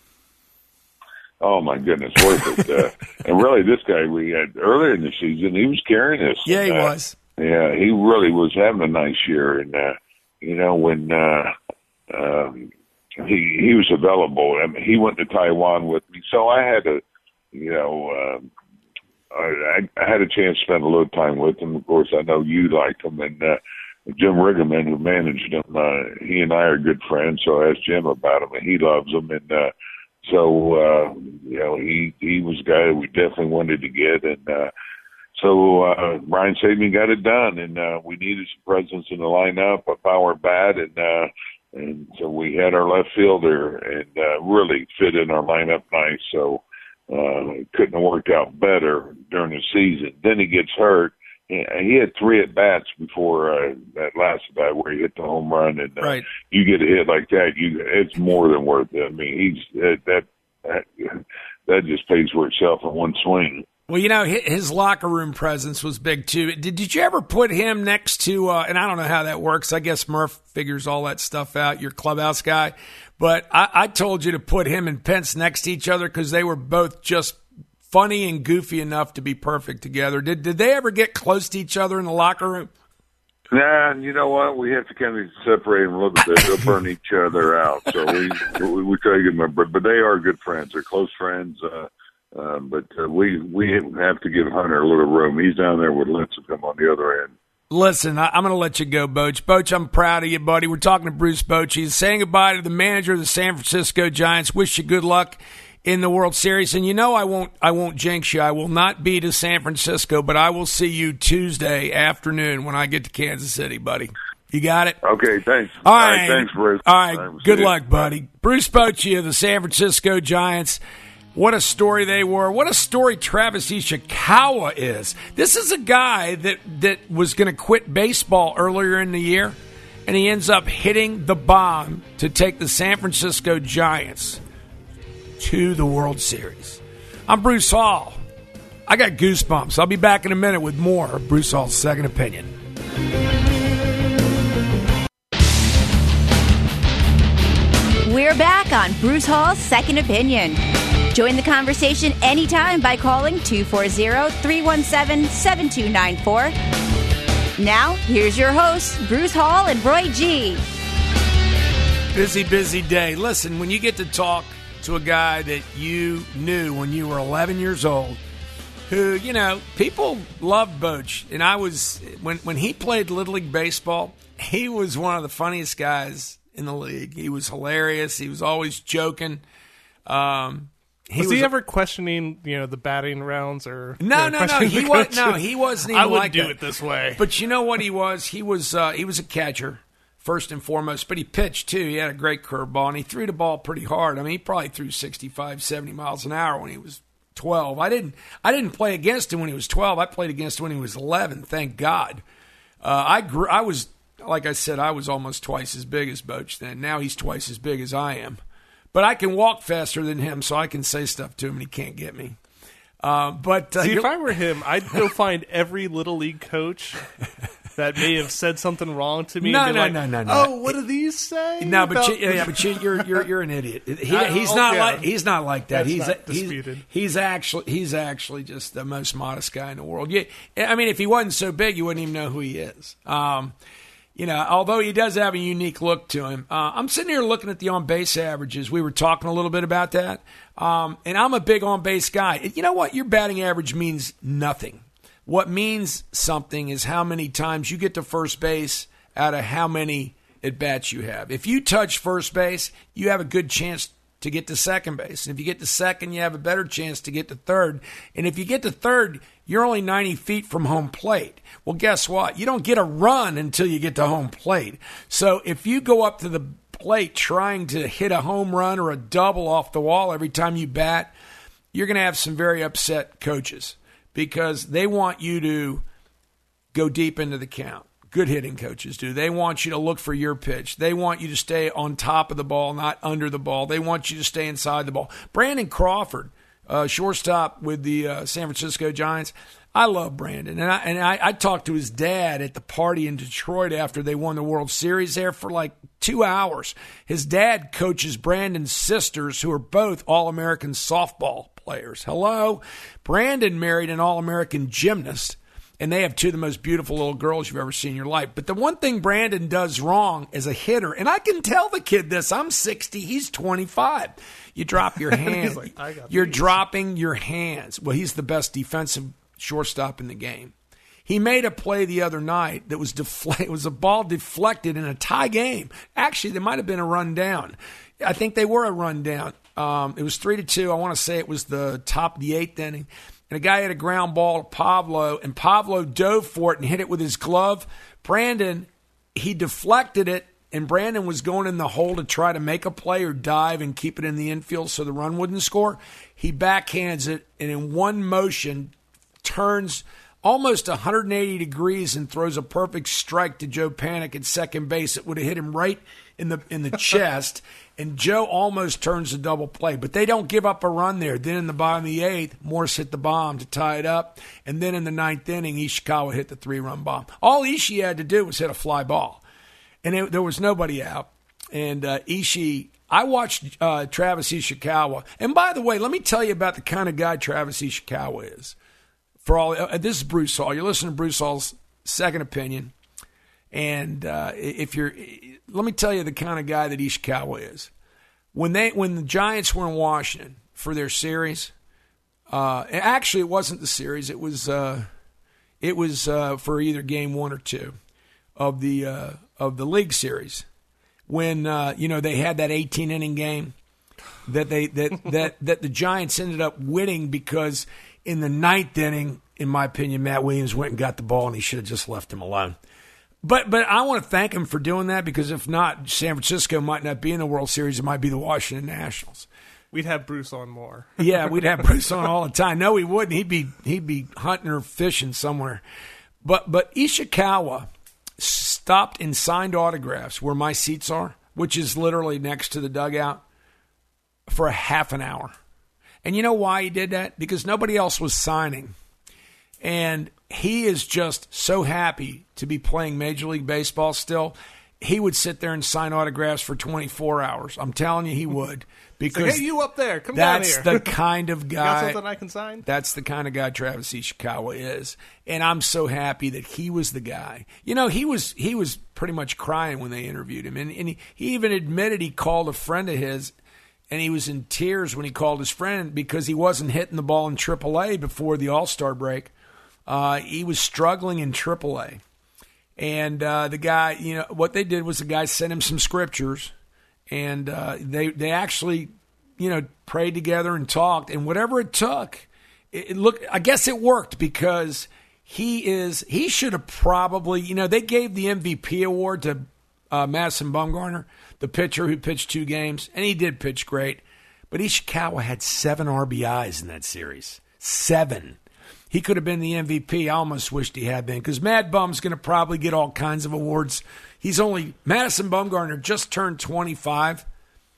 Oh, my goodness, worth it. Uh, and really, this guy we had earlier in the season, he was carrying us. Yeah, he uh, was. Yeah, he really was having a nice year. And, uh, you know, when uh, um, he he was available, I mean, he went to Taiwan with me. So I had to, you know, uh, I, I had a chance to spend a little time with him. Of course, I know you liked him. And uh, Jim Riggleman, who managed him, uh, he and I are good friends. So I asked Jim about him, and he loves him. And, uh, So, uh, you know, he, he was a guy that we definitely wanted to get. And uh, so uh, Brian Sabean got it done, and uh, we needed some presence in the lineup, a power bat, and uh, and so we had our left fielder and uh, really fit in our lineup nice. So uh, it couldn't have worked out better during the season. Then he gets hurt. He had three at bats before uh, that last at bat where he hit the home run, and uh, right. You get a hit like that, you it's more than worth it. I mean, he's uh, that, that that just pays for itself in one swing. Well, you know, his locker room presence was big too. Did did you ever put him next to? Uh, and I don't know how that works. I guess Murph figures all that stuff out. Your clubhouse guy, but I, I told you to put him and Pence next to each other because they were both just funny and goofy enough to be perfect together. Did did they ever get close to each other in the locker room? Nah, you know what? We have to kind of separate them a little bit. They'll burn each other out. So we we, we try to get them, but, but they are good friends. They're close friends. Uh, uh, but uh, we we have to give Hunter a little room. He's down there with Lincecum on the other end. Listen, I, I'm going to let you go, Boach. Boach, I'm proud of you, buddy. We're talking to Bruce Bochy. He's saying goodbye to the manager of the San Francisco Giants. Wish you good luck in the World Series. And you know I won't I won't jinx you. I will not be to San Francisco, but I will see you Tuesday afternoon when I get to Kansas City, buddy. You got it? Okay, thanks. All right. All right thanks, Bruce. All right, All right, we'll good luck, buddy. Bye. Bruce Bochy of the San Francisco Giants. What a story they were. What a story Travis Ishikawa is. This is a guy that, that was going to quit baseball earlier in the year. and he ends up hitting the bomb to take the San Francisco Giants to the World Series. I'm Bruce Hall. I got goosebumps. I'll be back in a minute with more of Bruce Hall's Second Opinion. We're back on Bruce Hall's Second Opinion. Join the conversation anytime by calling two four zero, three one seven, seven two nine four. Now, here's your hosts, Bruce Hall and Roy G. Busy, busy day. Listen, when you get to talk to a guy that you knew when you were eleven years old, who, you know, people loved Boch. And I was, when, when he played Little League Baseball, he was one of the funniest guys in the league. He was hilarious. He was always joking. Um, he was, was he ever questioning, you know, the batting rounds or no, you know, no, no? He was no, he wasn't even I would like do that. it this way. But you know what he was? He was uh, he was a catcher first and foremost. But he pitched too. He had a great curveball and he threw the ball pretty hard. I mean, he probably threw sixty-five, seventy miles an hour when he was twelve. I didn't I didn't play against him when he was twelve. I played against him when he was eleven. Thank God. Uh, I grew. I was like I said. I was almost twice as big as Boch then. Now he's twice as big as I am. But I can walk faster than him, so I can say stuff to him, and he can't get me. Uh, but uh, See, if I were him, I'd go find every Little League coach that may have said something wrong to me. No, and be no, like, no, no, no. Oh, what do these say? No, but about- you, yeah, but you, you're you're you're an idiot. He, I- he's oh, not yeah. like he's not like that. That's he's not he's, disputed. he's actually he's actually just the most modest guy in the world. Yeah, I mean, if he wasn't so big, you wouldn't even know who he is. Um, You know, although he does have a unique look to him. Uh, I'm sitting here looking at the on-base averages. We were talking a little bit about that. Um, and I'm a big on-base guy. You know what? Your batting average means nothing. What means something is how many times you get to first base out of how many at-bats you have. If you touch first base, you have a good chance to get to second base. And if you get to second, you have a better chance to get to third. And if you get to third, you're only ninety feet from home plate. Well, guess what? You don't get a run until you get to home plate. So if you go up to the plate trying to hit a home run or a double off the wall every time you bat, you're going to have some very upset coaches because they want you to go deep into the count. Good hitting coaches do. They want you to look for your pitch. They want you to stay on top of the ball, not under the ball. They want you to stay inside the ball. Brandon Crawford, uh, shortstop with the uh, San Francisco Giants. I love Brandon. And, I, and I, I talked to his dad at the party in Detroit after they won the World Series there for like two hours. His dad coaches Brandon's sisters, who are both All-American softball players. Hello? Brandon married an All-American gymnast. And they have two of the most beautiful little girls you've ever seen in your life. But the one thing Brandon does wrong as a hitter, and I can tell the kid this, I'm sixty, he's twenty-five. You drop your hands. like, I got You're these. dropping your hands. Well, he's the best defensive shortstop in the game. He made a play the other night that was defle- it was a ball deflected in a tie game. Actually, there might have been a run down. I think they were a run down. Um, it was three to two. I want to say it was the top of the eighth inning. And a guy had a ground ball to Pablo, and Pablo dove for it and hit it with his glove. Brandon, he deflected it, and Brandon was going in the hole to try to make a play or dive and keep it in the infield so the run wouldn't score. He backhands it, and in one motion turns almost one hundred eighty degrees and throws a perfect strike to Joe Panik at second base. It would have hit him right in the in the chest, and Joe almost turns a double play. But they don't give up a run there. Then in the bottom of the eighth, Morse hit the bomb to tie it up. And then in the ninth inning, Ishikawa hit the three-run bomb. All Ishii had to do was hit a fly ball. And it, there was nobody out. And uh, Ishii, I watched uh, Travis Ishikawa. And by the way, let me tell you about the kind of guy Travis Ishikawa is. For all uh, this is Bruce Hall. You're listening to Bruce Hall's Second Opinion. And uh, if you're, let me tell you the kind of guy that Ishikawa is. When they, when the Giants were in Washington for their series, uh, actually it wasn't the series. It was, uh, it was uh, for either game one or two of the uh, of the league series. When uh, you know they had that eighteen inning game that they that that that the Giants ended up winning because in the ninth inning, in my opinion, Matt Williams went and got the ball and he should have just left him alone. But but I want to thank him for doing that because if not, San Francisco might not be in the World Series. It might be the Washington Nationals. We'd have Bruce on more. Yeah, we'd have Bruce on all the time. No, he wouldn't. He'd be he'd be hunting or fishing somewhere. But but Ishikawa st- stopped and signed autographs where my seats are, which is literally next to the dugout, for a half an hour. And you know why he did that? Because nobody else was signing. And he is just so happy to be playing Major League Baseball still. He would sit there and sign autographs for twenty-four hours. I'm telling you, he would. Because so, hey, you up there, come down here. That's the kind of guy. You got something I can sign? That's the kind of guy Travis Ishikawa is. And I'm so happy that he was the guy. You know, he was he was pretty much crying when they interviewed him. And, and he, he even admitted he called a friend of his, and he was in tears when he called his friend because he wasn't hitting the ball in triple A before the All-Star break. Uh, he was struggling in triple A. And uh, the guy, you know, what they did was the guy sent him some scriptures, and uh, they they actually, you know, prayed together and talked, and whatever it took, it, it looked. I guess it worked because he is. He should have probably, you know, they gave the M V P award to uh, Madison Bumgarner, the pitcher who pitched two games, and he did pitch great, but Ishikawa had seven R B Is in that series, seven. He could have been the M V P. I almost wished he had been because Mad Bum's going to probably get all kinds of awards. He's only – Madison Bumgarner just turned twenty-five.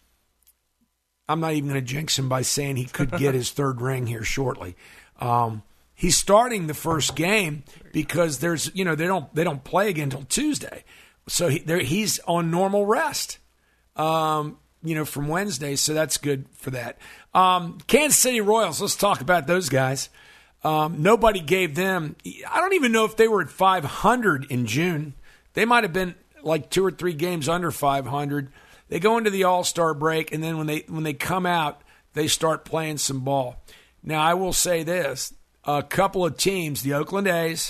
I'm not even going to jinx him by saying he could get his third ring here shortly. Um, he's starting the first game because there's – you know, they don't they don't play again until Tuesday. So he, he's on normal rest, um, you know, from Wednesday. So that's good for that. Um, Kansas City Royals, let's talk about those guys. Um, nobody gave them – I don't even know if they were at five hundred in June. They might have been like two or three games under five hundred. They go into the All-Star break, and then when they when they come out, they start playing some ball. Now, I will say this. A couple of teams, the Oakland A's,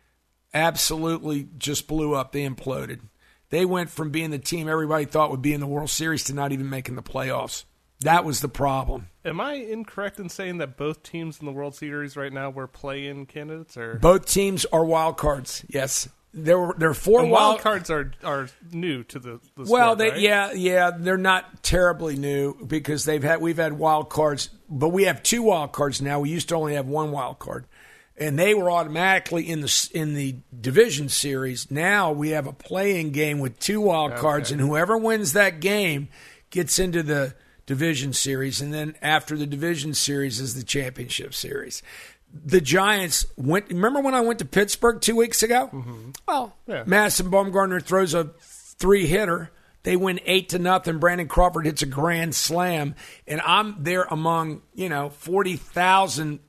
absolutely just blew up. They imploded. They went from being the team everybody thought would be in the World Series to not even making the playoffs. That was the problem. Am I incorrect in saying that both teams in the World Series right now were play-in candidates? Or both teams are wild cards. Yes, there were there are four and wild, wild cards are are new to the. the well, sport, they, right? yeah, yeah, they're not terribly new because they've had we've had wild cards, but we have two wild cards now. We used to only have one wild card, and they were automatically in the in the division series. Now we have a play-in game with two wild Okay. cards, and whoever wins that game gets into the division series, and then after the division series is the championship series. The Giants went. Remember when I went to Pittsburgh two weeks ago? Mm-hmm. Well, yeah. Madison Bumgarner throws a three hitter. They win eight to nothing. Brandon Crawford hits a grand slam, and I'm there among you know forty thousand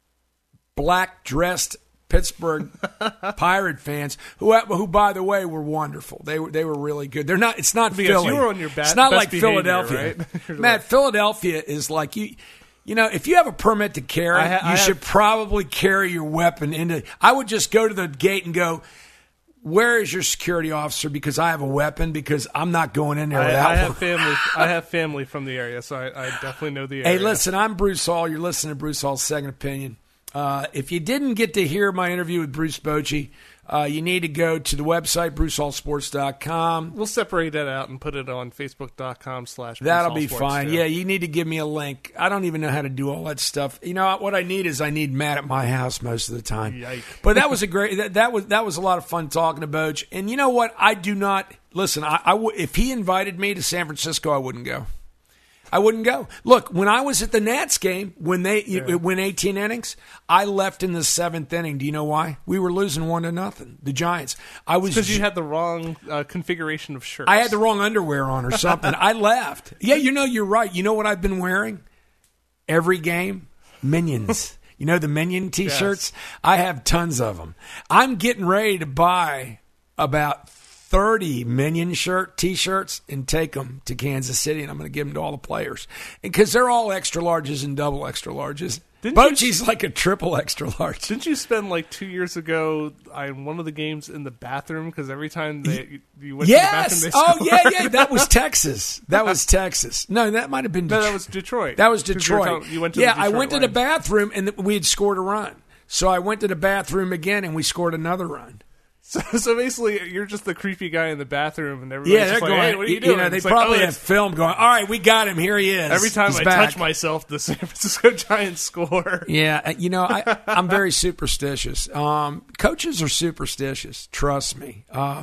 black dressed Pittsburgh Pirate fans, who, who by the way, were wonderful. They were they were really good. They're not. It's not because Philly. you were on your ba- it's not best like behavior, Philadelphia. right? Matt, Philadelphia is like you. You know, if you have a permit to carry, I ha- you I should have- probably carry your weapon into. I would just go to the gate and go, "Where is your security officer?" Because I have a weapon. Because I'm not going in there I, without I have one. family. I have family from the area, so I, I definitely know the area. Hey, listen, I'm Bruce Hall. You're listening to Bruce Hall's Second Opinion. Uh, if you didn't get to hear my interview with Bruce Bochy, uh, you need to go to the website, bruce hall sports dot com. We'll separate that out and put it on facebook dot com slash That'll be fine. Yeah, you need to give me a link. I don't even know how to do all that stuff. You know, what I need is I need Matt at my house most of the time. Yike. But that was a great, that, that was that was a lot of fun talking to Boch. And you know what? I do not, listen, I, I w- if he invited me to San Francisco, I wouldn't go. I wouldn't go. Look, when I was at the Nats game, when they Yeah. it went eighteen innings, I left in the seventh inning. Do you know why? We were losing one to nothing. The Giants. I was because you had the wrong uh, configuration of shirts. I had the wrong underwear on or something. I left. Yeah, you know, you're right. You know what I've been wearing every game? Minions. You know the Minion T-shirts? Yes. I have tons of them. I'm getting ready to buy about thirty Minion shirt T-shirts and take them to Kansas City, and I'm going to give them to all the players because they're all extra larges and double extra larges. Bochy's like a triple extra large. Didn't you spend like two years ago on one of the games in the bathroom because every time they you went yes! to the bathroom, they oh yeah, yeah, that was Texas. That was Texas. No, that might have been. No, Detroit. that was Detroit. That was 'Cause Detroit. You, were talking, you went to yeah, the Detroit I went to line. the bathroom and we had scored a run. So I went to the bathroom again and we scored another run. So, so basically, you're just the creepy guy in the bathroom, and everybody's yeah, they're just like, going. "Hey, what are you doing?" You know, they it's probably like, oh, have film going. All right, we got him. Here he is. Every time He's I back. touch myself, the San Francisco Giants score. Yeah, you know, I, I'm very superstitious. Um, coaches are superstitious. Trust me. Um,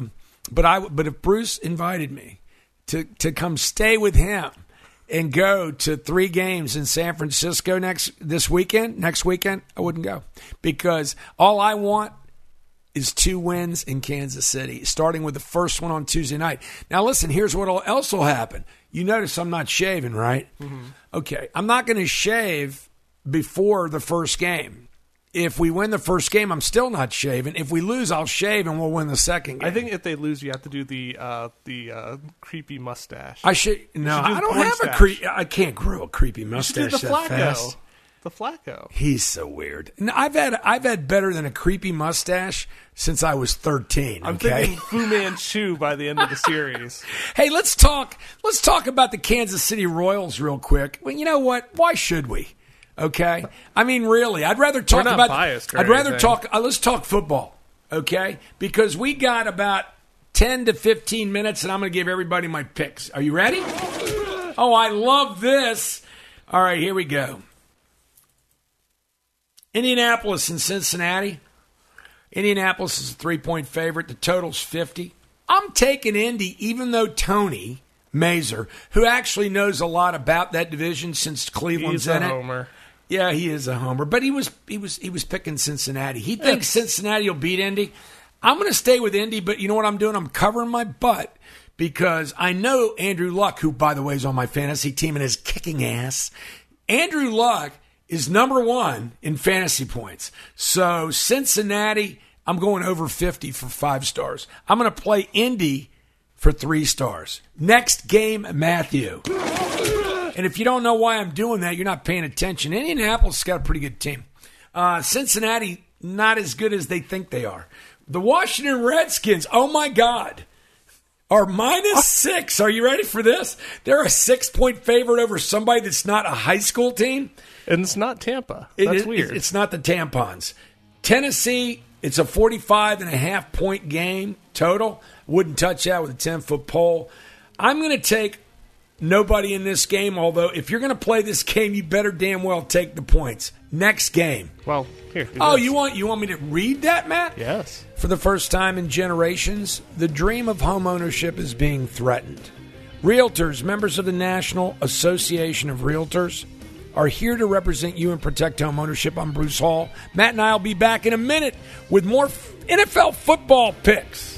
But I but if Bruce invited me to to come stay with him and go to three games in San Francisco next this weekend, next weekend, I wouldn't go, because all I want is two wins in Kansas City, starting with the first one on Tuesday night. Now, listen, here's what else will happen. You notice I'm not shaving, right? Mm-hmm. Okay, I'm not going to shave before the first game. If we win the first game, I'm still not shaving. If we lose, I'll shave and we'll win the second game. I think if they lose, you have to do the uh, the uh, creepy mustache. I should no. should do I don't have stash. a creepy. I can't grow a creepy You mustache should do the that Flacco. fast. The Flacco. He's so weird. No, I've had I've had better than a creepy mustache since I was thirteen. I'm okay? thinking Fu Manchu by the end of the series. Hey, let's talk. Let's talk about the Kansas City Royals real quick. Well, you know what? Why should we? Okay, I mean, really, I'd rather talk not about. biased or I'd rather anything. talk. Uh, let's talk football, okay? Because we got about ten to fifteen minutes, and I'm going to give everybody my picks. Are you ready? Oh, I love this. All right, here we go. Indianapolis and Cincinnati. Indianapolis is a three-point favorite. The total's fifty. I'm taking Indy, even though Tony Mazer, who actually knows a lot about that division since Cleveland's He's in a it. homer. Yeah, he is a homer, but he was he was he was picking Cincinnati. He thinks Cincinnati will beat Indy. I'm going to stay with Indy, but you know what I'm doing? I'm covering my butt because I know Andrew Luck, who by the way is on my fantasy team and is kicking ass. Andrew Luck is number one in fantasy points. So Cincinnati, I'm going over fifty for five stars. I'm going to play Indy for three stars. Next game, Matthew. And if you don't know why I'm doing that, you're not paying attention. Indianapolis has got a pretty good team. Uh, Cincinnati, not as good as they think they are. The Washington Redskins, oh my God, are minus six. Are you ready for this? They're a six-point favorite over somebody that's not a high school team. And it's not Tampa. It That's is- weird. It's not the Tampons. Tennessee, it's a forty-five and a half point game total. Wouldn't touch that with a ten-foot pole. I'm going to take nobody in this game, although if you're going to play this game, you better damn well take the points. Next game. Well, here. do Oh, this. you want you want me to read that, Matt? Yes. For the first time in generations, the dream of home ownership is being threatened. Realtors, members of the National Association of Realtors, are here to represent you and protect home ownership. I'm Bruce Hall. Matt and I will be back in a minute with more N F L football picks.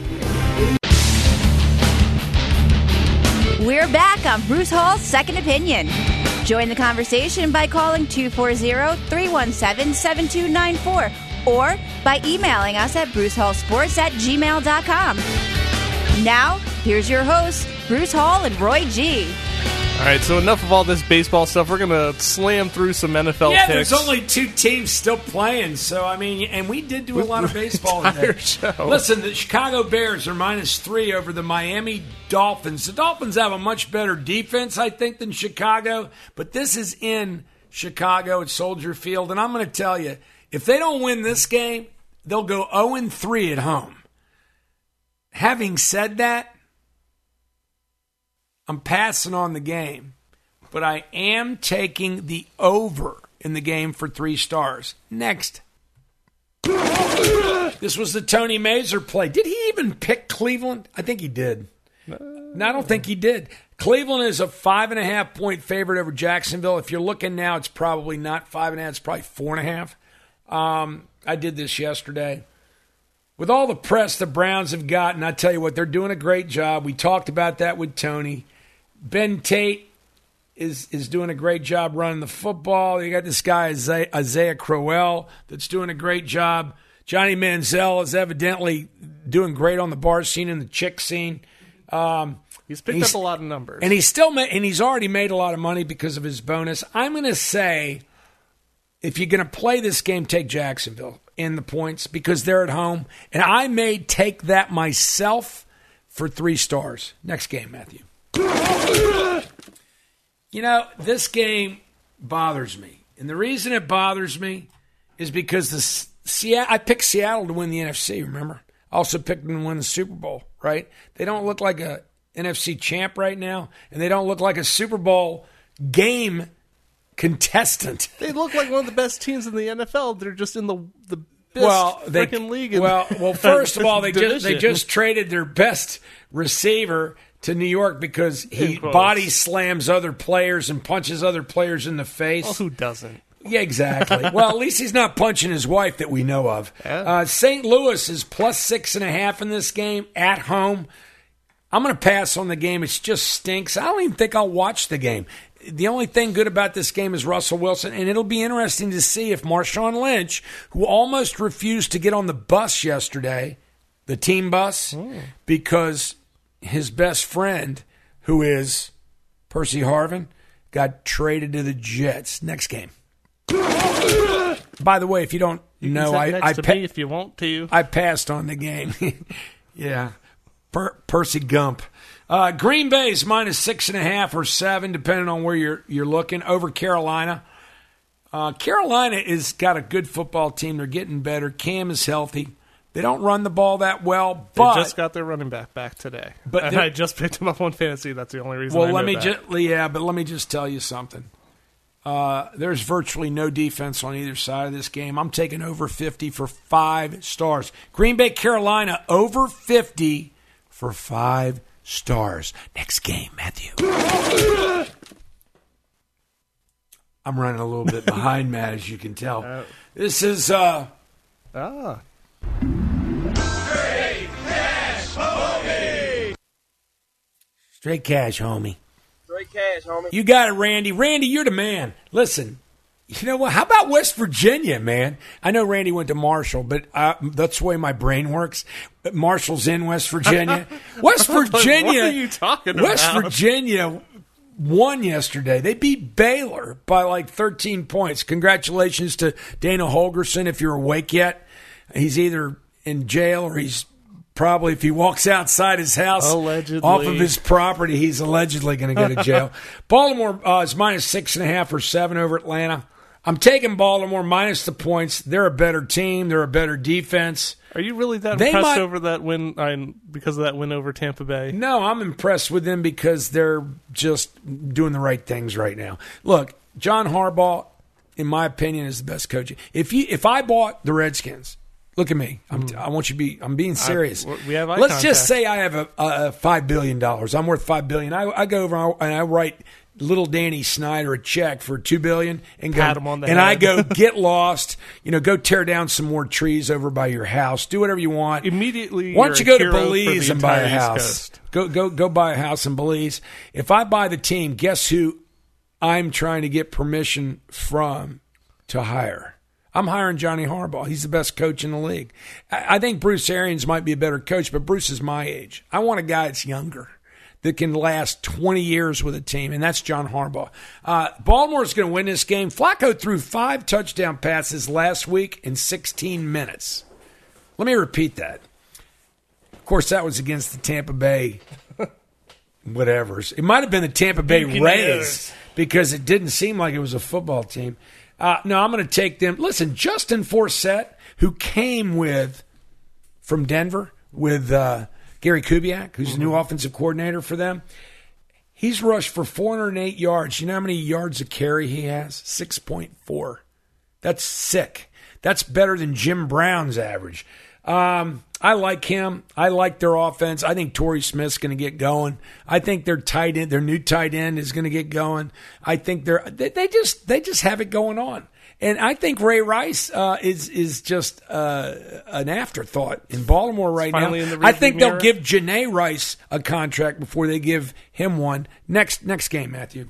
We're back on Bruce Hall's Second Opinion. Join the conversation by calling two four zero, three one seven, seven two nine four or by emailing us at brucehallsports at gmail dot com. Now, here's your hosts, Bruce Hall and Roy G. All right, so enough of all this baseball stuff. We're going to slam through some N F L Yeah, picks. there's only two teams still playing, so I mean, and we did do a lot of baseball Entire today. show. Listen, the Chicago Bears are minus three over the Miami Dolphins. The Dolphins have a much better defense, I think, than Chicago, but this is in Chicago at Soldier Field, and I'm going to tell you, if they don't win this game, they'll go oh and three at home. Having said that, I'm passing on the game, but I am taking the over in the game for three stars. Next. This was the Tony Mazer play. Did he even pick Cleveland? I think he did. No, I don't think he did. Cleveland is a five and a half point favorite over Jacksonville. If you're looking now, it's probably not five and a half. It's probably four and a half. Um, I did this yesterday. With all the press the Browns have gotten, I tell you what, they're doing a great job. We talked about that with Tony. Ben Tate is is doing a great job running the football. You got this guy, Isaiah, Isaiah Crowell, that's doing a great job. Johnny Manziel is evidently doing great on the bar scene and the chick scene. Um, he's picked he's, up a lot of numbers. And he's still ma- and he's already made a lot of money because of his bonus. I'm going to say, if you're going to play this game, take Jacksonville in the points because they're at home. And I may take that myself for three stars. Next game, Matthew. You know, this game bothers me. And the reason it bothers me is because the Seattle, I picked Seattle to win the N F C, remember? I also picked them to win the Super Bowl, right? They don't look like a N F C champ right now, and they don't look like a Super Bowl game contestant. They look like one of the best teams in the N F L. They're just in the the well, they, freaking league. In well, well, first of all, they division. just they just traded their best receiver to New York because he body slams other players and punches other players in the face. Well, who doesn't? Yeah, exactly. Well, at least he's not punching his wife that we know of. Yeah. Uh, Saint Louis is plus six and a half in this game at home. I'm going to pass on the game. It just stinks. I don't even think I'll watch the game. The only thing good about this game is Russell Wilson, and it'll be interesting to see if Marshawn Lynch, who almost refused to get on the bus yesterday, the team bus, mm. because his best friend, who is Percy Harvin, got traded to the Jets. Next game. By the way, if you don't you know, can I next I, to pa- me if you want to. I passed on the game. yeah. Per- Percy Gump. Uh, Green Bay's minus six and a half or seven, depending on where you're you're looking, over Carolina. Uh, Carolina is got a good football team. They're getting better. Cam is healthy. They don't run the ball that well, but they just got their running back back today. But and I just picked him up on fantasy. That's the only reason. Well, I let know me that. just yeah, but let me just tell you something. Uh, there's virtually no defense on either side of this game. I'm taking over fifty for five stars. Green Bay, Carolina, over fifty for five stars. Next game, Matthew. I'm running a little bit behind, Matt, as you can tell. Uh, this is... Uh, ah. Straight cash, homie! Straight cash, homie. Straight cash, homie. You got it, Randy. Randy, you're the man. Listen, you know what? How about West Virginia, man? I know Randy went to Marshall, but uh, that's the way my brain works. Marshall's in West Virginia. West Virginia. What are you talking West about? Virginia won yesterday. They beat Baylor by like thirteen points. Congratulations to Dana Holgerson. If you're awake yet, he's either in jail or he's probably, if he walks outside his house allegedly. off of his property, he's allegedly going to go to jail. Baltimore uh, is minus six and a half or seven over Atlanta. I'm taking Baltimore minus the points. They're a better team. They're a better defense. Are you really that They impressed might- over that win? I, because of that win over Tampa Bay? No, I'm impressed with them because they're just doing the right things right now. Look, John Harbaugh, in my opinion, is the best coach. If you, if I bought the Redskins, look at me. I'm, mm. I want you to be. I'm being serious. I, we have eye Let's contact. just say I have a, a five billion dollars. I'm worth five billion. I, I go over and I write little Danny Snyder a check for two billion and go, Pat him on the and head. I go get lost. You know, go tear down some more trees over by your house. Do whatever you want. Immediately, Why don't you you're go a to hero Belize for the and buy a entire East house? Coast. Go go go buy a house in Belize. If I buy the team, guess who I'm trying to get permission from to hire? I'm hiring Johnny Harbaugh. He's the best coach in the league. I, I think Bruce Arians might be a better coach, but Bruce is my age. I want a guy that's younger, that can last twenty years with a team, and that's John Harbaugh. Uh, Baltimore's going to win this game. Flacco threw five touchdown passes last week in sixteen minutes. Let me repeat that. Of course, that was against the Tampa Bay whatevers. It might have been the Tampa Bay Rays because it didn't seem like it was a football team. Uh, no, I'm going to take them. Listen, Justin Forsett, who came with from Denver with uh, Gary Kubiak, who's mm-hmm. the new offensive coordinator for them, he's rushed for four hundred eight yards. You know how many yards a carry he has? six point four. That's sick. That's better than Jim Brown's average. Um, I like him. I like their offense. I think Torrey Smith's going to get going. I think their tight end, their new tight end, is going to get going. I think they're they, they just they just have it going on. And I think Ray Rice uh, is is just uh, an afterthought in Baltimore right now. I think they'll mirror. give Janae Rice a contract before they give him one. Next next game, Matthew.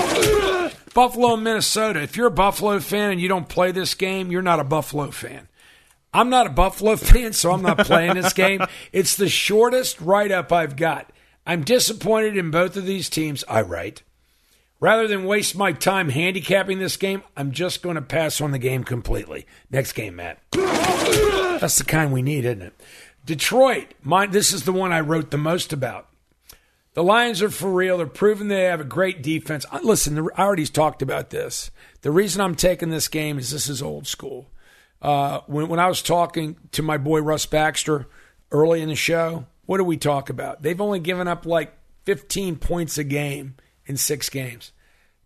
Buffalo and Minnesota. If you're a Buffalo fan and you don't play this game, you're not a Buffalo fan. I'm not a Buffalo fan, so I'm not playing this game. It's the shortest write-up I've got. I'm disappointed in both of these teams. I write. Rather than waste my time handicapping this game, I'm just going to pass on the game completely. Next game, Matt. That's the kind we need, isn't it? Detroit. Mine, this is the one I wrote the most about. The Lions are for real. They're proving they have a great defense. Listen, I already talked about this. The reason I'm taking this game is this is old school. Uh, when, when I was talking to my boy Russ Baxter early in the show, what did we talk about? They've only given up like fifteen points a game in six games.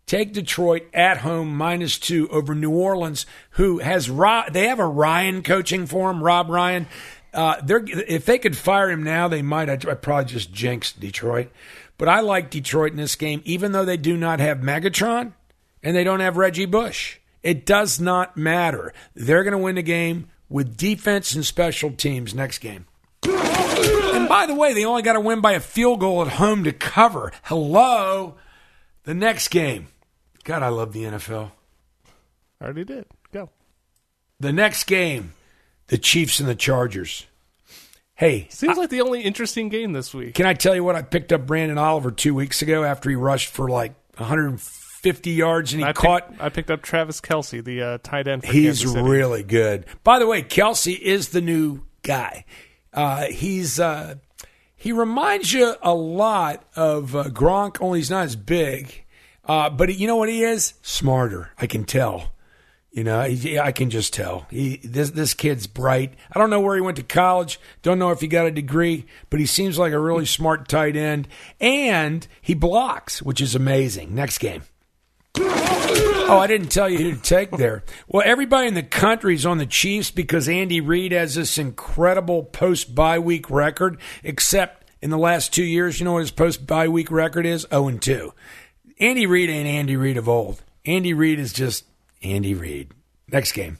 Take Detroit at home minus two over New Orleans, who has they have a Ryan coaching for him, Rob Ryan. Uh, they're if they could fire him now, they might. I'd, I'd probably just jinx Detroit, but I like Detroit in this game, even though they do not have Megatron and they don't have Reggie Bush. It does not matter. They're going to win the game with defense and special teams next game. And by the way, they only got to win by a field goal at home to cover. Hello, the next game. God, I love the N F L. I already did. Go. The next game, the Chiefs and the Chargers. Hey. Seems I, like the only interesting game this week. Can I tell you what? I picked up Brandon Oliver two weeks ago after he rushed for like one hundred fifty yards and he I caught. Picked, I picked up Travis Kelce, the uh, tight end for He's Kansas City. really good. By the way, Kelce is the new guy. Uh, he's uh, he reminds you a lot of uh, Gronk, only he's not as big. Uh, but he, you know what he is? Smarter. I can tell. You know, he, I can just tell. He this this kid's bright. I don't know where he went to college. Don't know if he got a degree, but he seems like a really smart tight end. And he blocks, which is amazing. Next game. Oh, I didn't tell you who to take there. Well, everybody in the country is on the Chiefs because Andy Reid has this incredible post-bye week record, except in the last two years, you know what his post-bye week record is? oh and two. Andy Reid ain't Andy Reid of old. Andy Reid is just Andy Reid. Next game.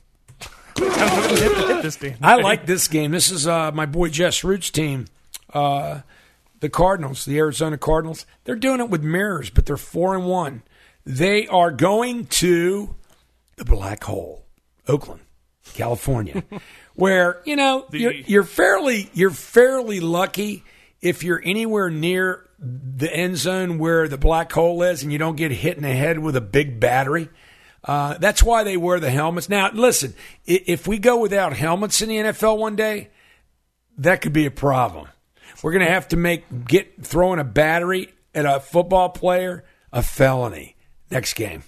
I like this game. This is uh, my boy Jess Root's team, uh, the Cardinals, the Arizona Cardinals. They're doing it with mirrors, but they're four and one. They are going to the Black Hole, Oakland, California, where you know you're, you're fairly you're fairly lucky if you're anywhere near the end zone where the black hole is and you don't get hit in the head with a big battery. Uh, that's why they wear the helmets. Now, listen, if we go without helmets in the N F L one day, that could be a problem. We're going to have to make get throwing a battery at a football player a felony. Next game.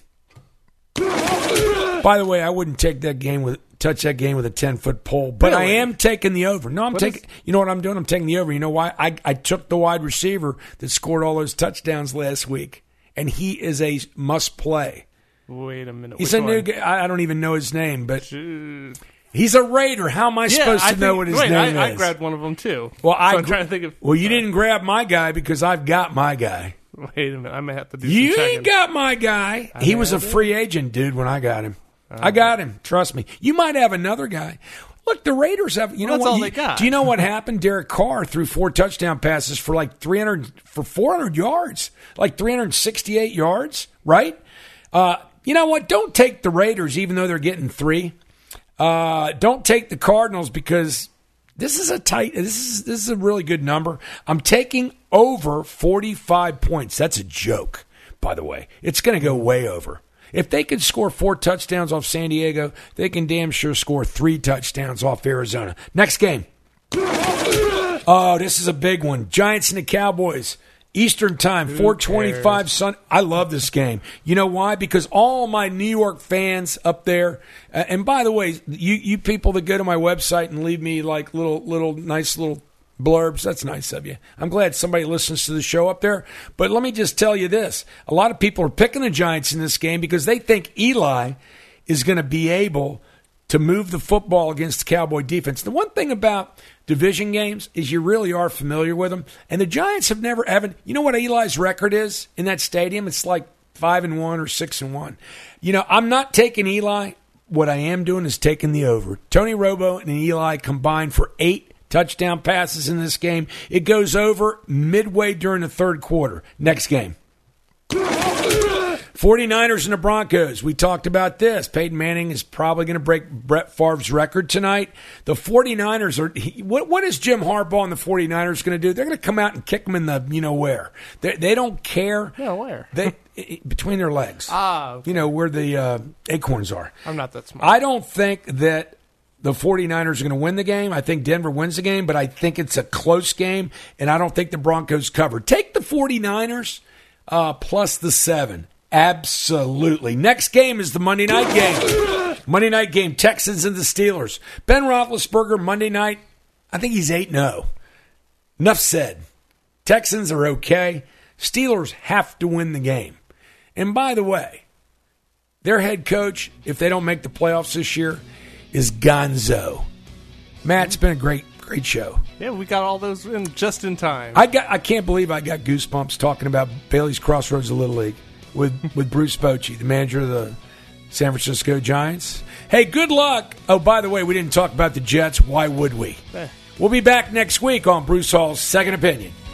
By the way, I wouldn't take that game with touch that game with a ten-foot pole, but really? I am taking the over. No, I'm what taking. Is... You know what I'm doing? I'm taking the over. You know why? I I took the wide receiver that scored all those touchdowns last week, and he is a must play. Wait a minute. He's Which a new one? guy. I don't even know his name, but he's a Raider. How am I yeah, supposed to I know think, what his wait, name I, is? I grabbed one of them too. Well, so I I'm trying to think of. Well, you didn't grab my guy because I've got my guy. Wait a minute. I may have to do. You some ain't checking. got my guy. I he was a it. free agent, dude. When I got him, uh, I got him. Trust me. You might have another guy. Look, the Raiders have. You well, know that's what? all You, they got. Do you know what happened? Derek Carr threw four touchdown passes for like three hundred for four hundred yards, like three hundred sixty-eight yards. Right? Uh, you know what? Don't take the Raiders, even though they're getting three. Uh, don't take the Cardinals because this is a tight. This is this is a really good number. I'm taking over forty-five points. That's a joke, by the way. It's going to go way over. If they could score four touchdowns off San Diego, they can damn sure score three touchdowns off Arizona. Next game. Oh, this is a big one. Giants and the Cowboys. Eastern time, four twenty-five Sun. I love this game. You know why? Because all my New York fans up there, uh, and by the way, you, you people that go to my website and leave me like little, little, nice little blurbs, that's nice of you. I'm glad somebody listens to the show up there. But let me just tell you this. A lot of people are picking the Giants in this game because they think Eli is going to be able to move the football against the Cowboy defense. The one thing about division games is you really are familiar with them. And the Giants have never, haven't, you know what Eli's record is in that stadium? It's like five and one or six and one. You know, I'm not taking Eli. What I am doing is taking the over. Tony Romo and Eli combined for eight touchdown passes in this game. It goes over midway during the third quarter. Next game. forty-niners and the Broncos. We talked about this. Peyton Manning is probably going to break Brett Favre's record tonight. The forty-niners are he, what, what is Jim Harbaugh and the forty-niners going to do? They're going to come out and kick them in the, you know where. They, they don't care. No, where? They it, between their legs. Ah. Okay. You know, where the uh, acorns are. I'm not that smart. I don't think that the forty-niners are going to win the game. I think Denver wins the game, but I think it's a close game, and I don't think the Broncos cover. Take the forty-niners uh, plus the seven. Absolutely. Next game is the Monday night game. Monday night game, Texans and the Steelers. Ben Roethlisberger, Monday night, I think he's eight and oh. Enough said. Texans are okay. Steelers have to win the game. And by the way, their head coach, if they don't make the playoffs this year, is Gonzo. Matt, it's been a great, great show. Yeah, we got all those in just in time. I got. I can't believe I got goosebumps talking about Bailey's Crossroads of Little League with, with Bruce Bochy, the manager of the San Francisco Giants. Hey, good luck. Oh, by the way, we didn't talk about the Jets. Why would we? Eh. We'll be back next week on Bruce Hall's Second Opinion.